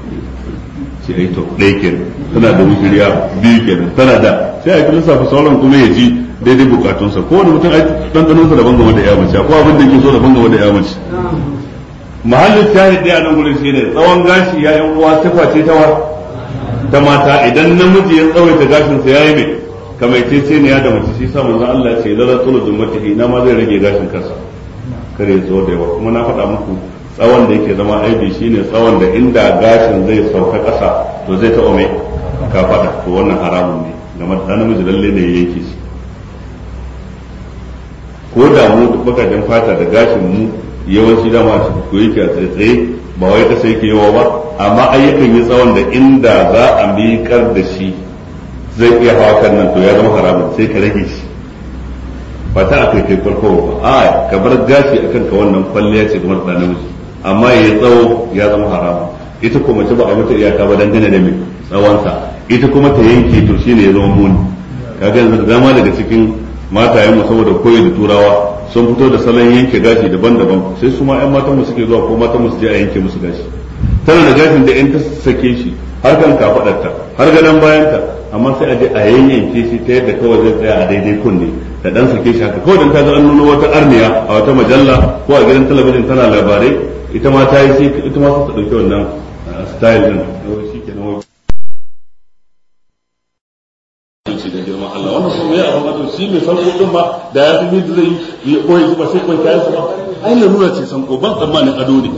ce ai to ɗaya kenan tana da wujiriya biyu kenan tana da sai a lissafa sauran kuma ya ji daidai bukatunsa ko wani mutum ai ɗanɗanonsa daban game da yamace ko abin da ke so daban game da yamace mahallin shahid dai a nan gurin shi ne tsawon gashi ya yan uwa sifa ce ta ta mata idan namiji ya tsawaita gashinsa ya yi mai kamaice ne ya da mace shi sa manzon Allah ce lalla tulu dummatihi na ma zai rage gashin kansa kare zo da yawa kuma na faɗa muku tsawon da yake zama aibi shine tsawon da inda gashin zai sauka ƙasa to zai taɓa mai ka faɗa to wannan haramun ne game da namiji lalle ne ya yanke shi ko da mu bakajen fata da gashin mu yawanci dama ko yake a tsaye ba wai kasa yake yawa ba amma ayyukan yi tsawon da inda za a miƙar da shi zai iya hawa kan nan to ya zama haramun sai ka rage shi ba ta akai kai farko ba a ka bar gashi akan ka wannan kwalliya ce kamar da namiji amma ya tsawo ya zama haramun ita ko mace ba a mata iyaka ba dangane da mai tsawonsa ita kuma ta yanke to shine ya zama muni kaga yanzu da dama daga cikin matayen mu saboda koyi da turawa sun fito da salon yanke gashi daban-daban sai su ma ƴan matan mu suke zuwa ko matan mu su je a yanke musu gashi tana da gashin da in ta sake shi har kan kafadarta har gadan bayanta amma sai a je a yanyanke shi ta yadda kawai zai tsaya a daidai kunne da dan sake shi haka kawai dan ta ga an nuna wata arniya a wata majalla ko a gidan talabijin tana labarai ita ma ta yi sai ita ma sai ta dauki wannan style din shi kenan da girman Allah wannan kuma ya abin wato shi mai farko din ba da ya fi da zai yi koyi shi ba sai koyi kayan su ba ai larura ce san ko ban tsammanin ado ne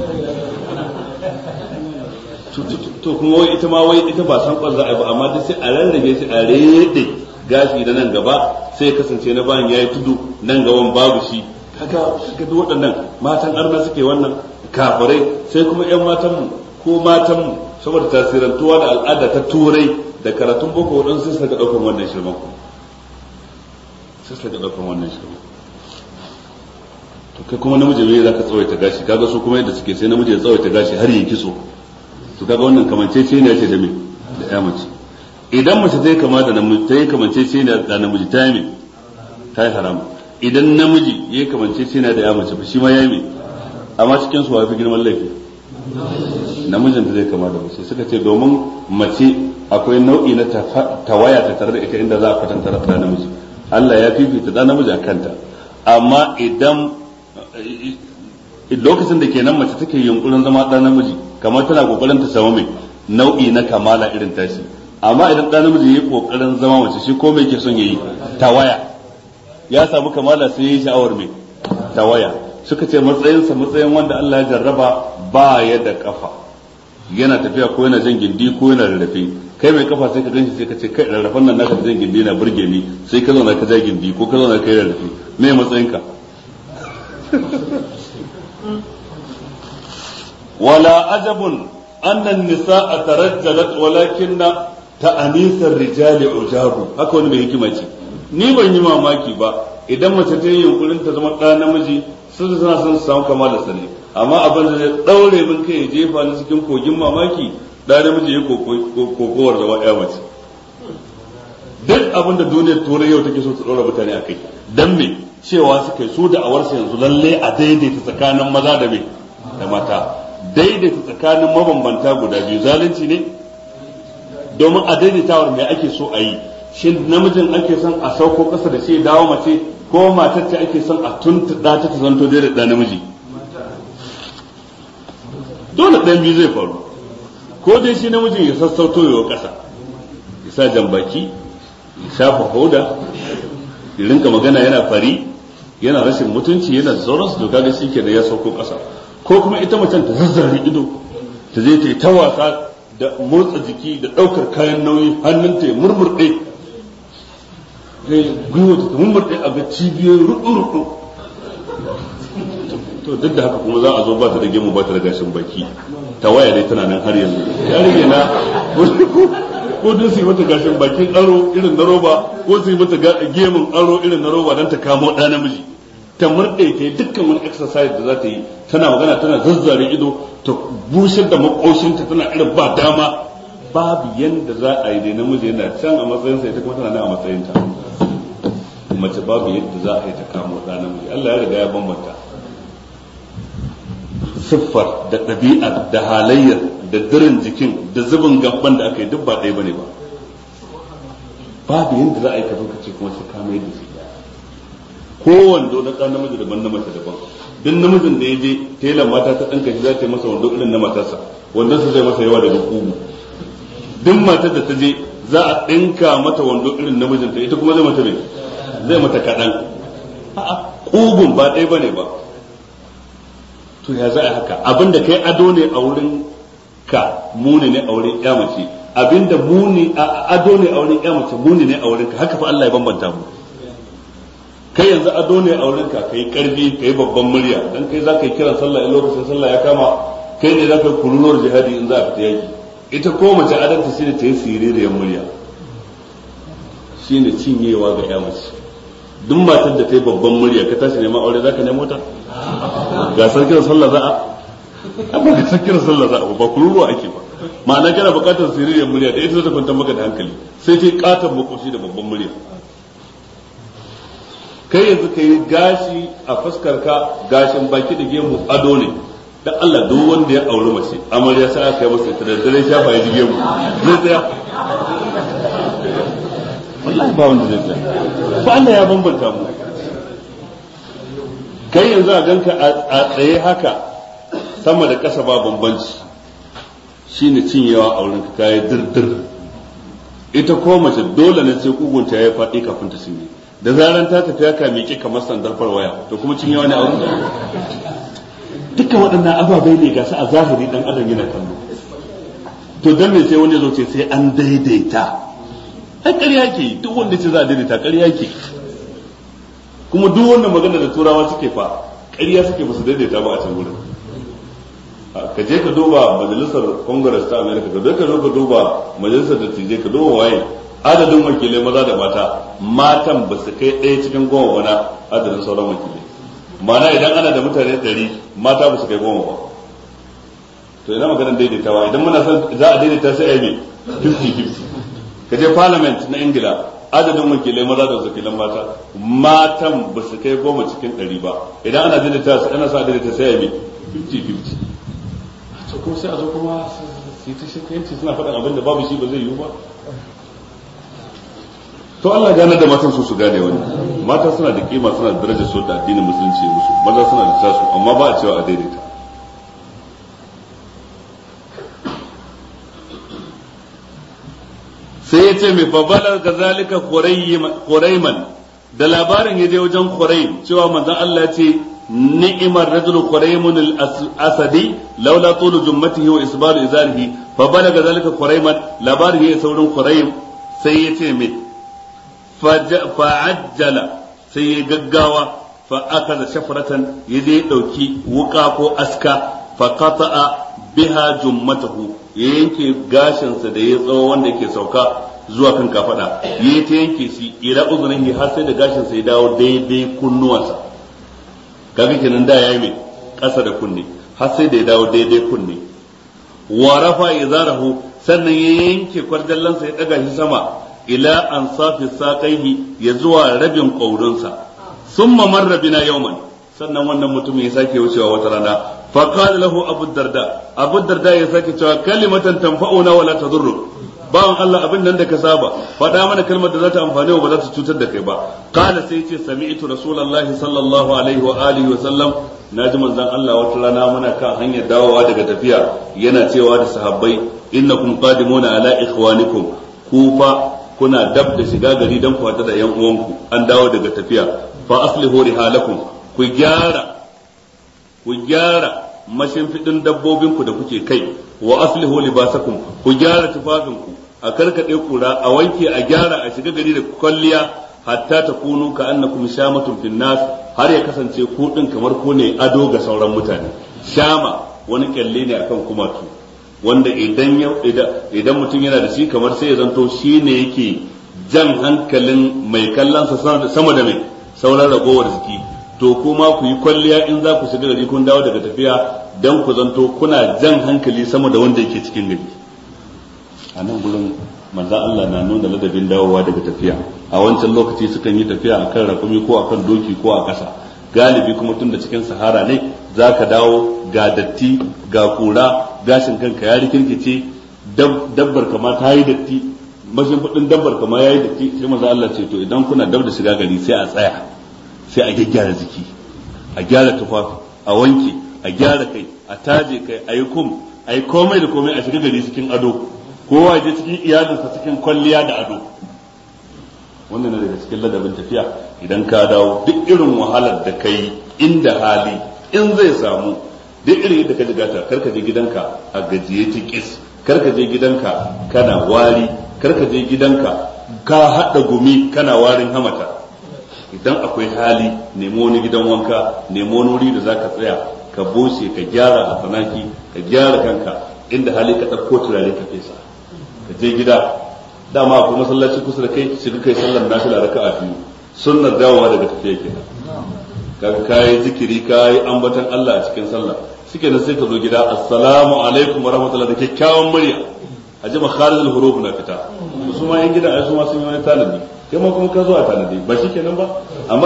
to kuma wai ita ma wai ita ba san kwan za a yi ba amma dai sai a rarrage shi a rede gashi da nan gaba sai ya kasance na bayan yayi tudu nan gaban babu shi kaga kaga duk waɗannan matan arna suke wannan kafirai sai kuma ƴan matan mu ko matan mu saboda tasirantuwa da al'ada ta turai da karatun boko waɗansu sai suka ɗaukar wannan shirman ku sai suka ɗaukar wannan shirman to kai kuma namiji ne zaka tsawaita gashi kaga su kuma yadda suke sai namiji ya tsawaita gashi har yin kitso to kaga wannan kamancece ne ce da me da ya mace idan mace ta yi kama da namiji ta yi kamancece ne da namiji ta yi me ta yi haram idan namiji ya yi kamancece ne da ya mace ba shi ma ya yi me amma cikin su wafi girman laifi namijin da zai kama da mace suka ce domin mace akwai nau'i na tawaya ta tare da ita inda za a kwatanta da namiji Allah ya fifita da namiji a kanta amma idan lokacin da kenan mace take yunkurin zama ɗan namiji kamar tana kokarin ta samu mai nau'i na kamala irin tashi amma idan ɗan namiji yayi kokarin zama mace shi ko me yake son yayi tawaya ya samu kamala sai ya yi sha'awar mai tawaya. Suka ce matsayinsa matsayin wanda Allah ya jarraba ba ya da kafa, yana tafiya ko yana jan gindi ko yana rarrafe. Kai mai kafa sai ka ganshi sai ka ce kai rarrafen nan naka jan gindi na burge ni, sai ka zauna ka ja gindi ko ka zauna ka yi rarrafe. Me matsayinka? wala ajabun anna an-nisaa tarajjalat walakinna ta'anisar rijali ujabu. Haka wani mai hikima ce, ni ban yi mamaki ba idan mace ta yi yunkurin ta zama ɗa namiji sun suna son su samu kama da sani, amma abin da zai ɗaure min kai ya jefa ni cikin kogin mamaki ɗa namiji ya kokowar zama ɗaya mace. Duk abin da duniyar turai yau take so su ɗaura mutane a kai, dan me cewa suka yi su da awarsa yanzu lalle a daidaita tsakanin maza da me da mata. Daidaita tsakanin mabambanta guda biyu zalunci ne, domin a daidaitawar me ake so a yi. Shin namijin ake son a sauko ƙasa da shi dawo mace, ko matar ce ake son a tuntuɗa ta ta zanto daidai da namiji? Dole ɗan biyu zai faru, ko dai shi namijin ya sassauto yawa ƙasa, ya sa jambaki, ya shafa hoda, ya rinka magana yana fari, yana rashin mutunci, yana sauransu, to kaga shi kenan ya sauko ƙasa. Ko kuma ita macen ta zazzare ido, ta je ta yi ta wasa da motsa jiki da ɗaukar kayan nauyi, hannunta ya murmurɗe, gwiwa ta murmurɗe a ga cibiyoyi ruɗu-ruɗu. To duk da haka kuma za a zo ba ta da gemu ba ta da gashin baki, ta waya dai tana nan har yanzu. Ya rage na ko dun su yi mata gashin bakin aro irin na roba, ko su yi mata gemun aro irin na roba don ta kamo ɗa namiji. Ta murɗe ta yi dukkan wani exercise da za ta yi, tana magana tana zazzare ido, ta bushe da makoshinta tana irin ba dama. Babu yanda za a yi dai namiji yana can a matsayinsa, ita kuma tana nan a matsayinta. Mace babu yadda za a yi ta kamo ɗa namiji, Allah ya riga ya bambanta siffar da ɗabi'ar da halayyar da dirin jikin da zubin gaban da aka yi duk ba ɗaya bane ba. Babu yadda za a yi ka zo ka ce kuma sai kama yadda su ko wando na ɗan namiji daban na mace daban. Duk namijin da ya je telan mata ta ɗanka shi za ta yi masa wando irin na matarsa, wandon su zai masa yawa daga kugu. Duk matar da ta je za a ɗinka mata wando irin namijinta, ita kuma zai mata ne zai mata kaɗan. A'a, kugun ba ɗaya bane ba. To ya za a haka? Abinda kai ado ne a wurin ka, muni ne a wurin ƴa mace. Abinda muni a ado ne a wurin ƴa mace, muni ne a wurin ka. Haka fa Allah ya bambanta mu. Kai yanzu ado ne a wurin ka, kai karfi, kai babban murya, dan kai za ka yi kiran sallah in lokacin sallah ya kama, kai ne za ka yi kururuwar jihadi in za a fita yaki. Ita ko mace adanta shine ta yi siririyar murya, shine cinyewa ga ƴa mace. Duk matar da ta yi babban murya ka tashi neman aure zaka nemo ta? Gasar kiran sallah za a? Amma gasar kiran sallah za a ba kururuwa ake ba. Ma'ana kana bukatar siririyar murya da ita za ta kwantar maka da hankali, sai ta yi katon makoshi da babban murya. Kai yanzu ka yi gashi a fuskar ka, gashin baki da gemu ado ne. Dan Allah duk wanda ya auri mace amarya sai aka yi masa ita da dare shafa ya jige mu zai tsaya? Wallahi ba wanda zai tsaya. Ba Allah ya bambanta mu. Kai yanzu a ganka a tsaye haka sama da ƙasa ba bambanci, shine cinyewa a wurin ka kai dirdir. Ita ko mace dole ne sai kugunta ya faɗi kafin ta cinye. Da zaran ta tafi haka miƙe kamar sandar farwaya, to kuma cinyewa ne a wurin. Dukkan waɗannan ababai ne ga su a zahiri dan adam yana kallo. To dan me sai wani zo ce sai an daidaita? Ai ƙarya ke, duk wanda ce za a daidaita ƙarya ke. Kuma duk wannan magana da turawa suke fa ƙarya suke ba su daidaita ba a can wurin. Ka je ka duba majalisar Congress ta America, ka je ka zo ka duba majalisar dattijai, ka duba waye adadin wakilai maza da mata, matan ba su kai ɗaya cikin goma ba na adadin sauran wakilai. Ma'ana idan ana da mutane ɗari, mata ba su kai goma ba. To ina maganar daidaitawa, idan muna son za a daidaita sai a yi fifty fifty. Ka je parliament na Ingila, adadin wakilai maza da wakilan mata, matan ba su kai goma cikin ɗari ba. Idan ana daidaita sai ana sa a daidaita sai a yi fifty fifty. To ko sai a zo kuma su yi ta shakkanci suna faɗin abin da babu shi ba zai yiwu ba. To Allah gane da matan su su gane wannan. Mata suna da kima, suna da daraja su da addinin musulunci musu, maza suna da tasu, amma ba a cewa a daidaita. Sai ya ce mai fabalar ga zalika Qurayman, da labarin ya je wajen Quraym cewa manzon Allah ce ni'imar rajul Quraymun al-asadi laula tulu jummatihi wa isbalu izarihi fa balaga zalika Qurayman labarin ya saurin Quraym sai ya ce me fa'ajjala sai ya gaggawa fa akaza shafratan yaje dauki wuka ko aska fa qata'a biha jummatahu ya yanke gashinsa da ya tsawo wanda yake sauka zuwa kan kafada yayi ta yanke shi ila uzurin har sai da gashinsa ya dawo daidai kunnuwansa kaga kenan da yayi mai kasa da kunne har sai da ya dawo daidai kunne wa rafa izarahu sannan ya yanke kwarjallansa ya daga shi sama ila ansafi saqaihi ya zuwa rabin kaurunsa summa marra bina yawman sannan wannan mutum ya sake wucewa wata rana fa qala lahu abu darda abu darda ya sake cewa kalimatan tanfa'una wala tadurru bawan Allah abin nan da ka saba faɗa mana kalmar da za ta amfane wa ba za ta cutar da kai ba qala sai ce sami'tu rasulullahi sallallahu alaihi wa alihi wa sallam naji manzon Allah wata rana muna kan hanyar dawowa daga tafiya yana cewa da sahabbai innakum qadimuna ala ikhwanikum kufa kuna dab da shiga gari dan ku hada da yan uwanku an dawo daga tafiya fa aslihu rihalakum ku gyara ku gyara mashimfidin dabbobinku da kuke kai wa aslihu libasakum ku gyara tufafinku a karkade kura a wanke a gyara a shiga gari da kwalliya hatta takunu ka annakum shamatun fin nas har ya kasance ku din kamar ku ne ado ga sauran mutane shama wani kyalle ne akan kumatu wanda idan idan mutum yana da shi kamar sai ya zanto shine yake jan hankalin mai kallon sa sama da mai sauran ragowar jiki to kuma ku yi kwalliya in za ku shiga gari kun dawo daga tafiya dan ku zanto kuna jan hankali sama da wanda yake cikin gari a nan gurin manzo Allah na nuna ladabin dawowa daga tafiya a wancan lokaci sukan yi tafiya akan rakumi ko akan doki ko a ƙasa galibi kuma tun da cikin sahara ne zaka dawo ga datti ga kura gashin kanka ya rikirkice dabbar kama ta yi datti mashin fudin dabbar kama ya yi datti sai manzo Allah ce to idan kuna dab da shiga gari sai a tsaya sai a gyaggyara jiki a gyara tufafi a wanke a gyara kai a taje kai a yi kum a yi komai da komai a shiga gari cikin ado kowa je cikin iyalinsa cikin kwalliya da ado wannan ne daga cikin ladabin tafiya idan ka dawo duk irin wahalar da kai inda hali in zai samu duk irin yadda ka jigata karka je gidanka a gajiye tikis karka je gidanka kana wari karka je gidanka ka hada gumi kana warin hamata idan akwai hali nemo wani gidan wanka nemo wani wuri da zaka tsaya ka boshe ka gyara a tsanaki ka gyara kanka inda hali ka ɗauko turare ka fesa ka je gida dama akwai masallaci kusa da kai shiga kai sallar nafila raka'a biyu sunnar dawowa daga tafiya kenan kaga kai zikiri kai ambatan Allah a cikin sallah shike nan sai ka zo gida assalamu alaikum wa rahmatullahi da kyakkyawan murya aje makharijul huruf na fita su ma yan gida ai su ma sun yi wani tanadi kai ma kuma ka zo a tanadi ba shikenan ba amma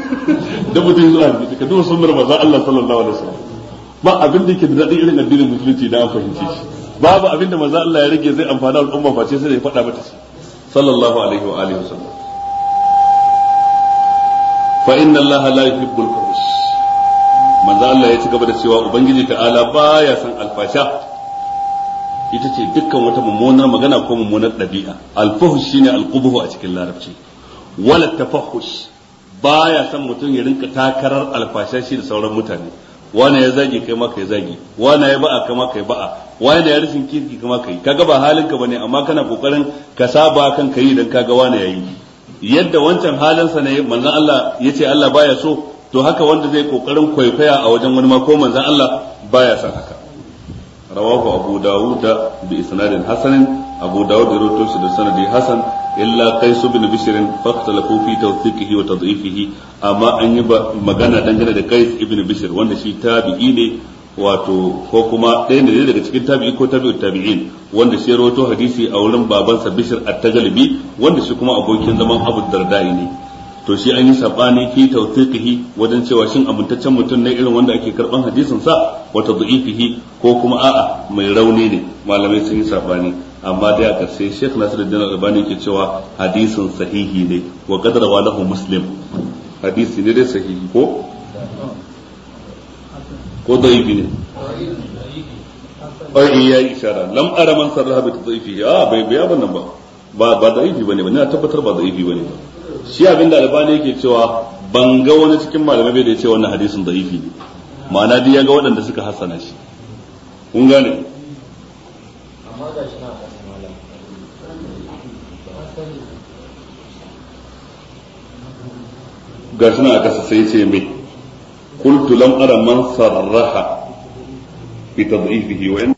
da mutum zuwa ka duba sunnar manzon Allah sallallahu alaihi wasallam ba abin da yake da daɗin irin addinin musulunci da an fahimce shi babu abin da manzo Allah ya rage zai amfana al'umma face sai da ya faɗa mata shi sallallahu alaihi wa alihi wasallam fa inna Allah la yuhibbul fuhsh manzo Allah ya ci gaba da cewa ubangiji ta'ala baya san alfasha ita ce dukkan wata mummunar magana ko mummunar ɗabi'a al-fuhsh shine al-qubhu a cikin larabci wala tafahush baya san mutum ya rinka takarar alfasha shi da sauran mutane wani ya zagi kai maka ya zagi wani ya ba'a kama kai ba'a wani ya rashin kirki kama kai kaga ba halin ka bane amma kana kokarin ka saba kan kai dan kaga wani yayi yadda wancan halin sa ne manzon Allah yace Allah baya so to haka wanda zai kokarin kwaikwaya a wajen wani ma ko manzon Allah baya son haka rawahu abu dawud bi isnadin hasanin abu dawud ya rawaito shi da sanadi hasan illa qais ibn bishr faqtalafu fi tawthiqihi wa tad'ifihi amma an yi magana dangane da qais ibn bishr wanda shi tabi'i ne wato ko kuma ɗaya ne daga cikin tabi'i ko tabi'ut tabi'in wanda shi rawaito hadisi a wurin babansa bishr at-tajlibi wanda shi kuma abokin zaman abu darda'i ne to shi an yi sabani fi tawthiqihi wajen cewa shin amintaccen mutum ne irin wanda ake karban hadisin sa wa tad'ifihi ko kuma a'a mai rauni ne malamai sun yi sabani amma dai a ƙarshe Sheikh Nasiruddin Albani ke cewa hadisin sahihi ne wa qad rawalahu Muslim hadisi ne dai sahihi ko ko da'ifi ne ai ya ishara lam ara man sarraha bi tad'ifihi ah bai biya wannan ba ba ba da'ifi bane ba ina tabbatar ba da'ifi bane ba shi abinda albani yake cewa ban ga wani cikin malamai bai da ya ce wannan hadisin da'ifi ne, ma'ana dai ya ga waɗanda suka hassana shi. kun gane amma ga shi na kasa malam ga shi na a kasa sai ce mai qultu lam ara man sarraha bi tad'ifihi wa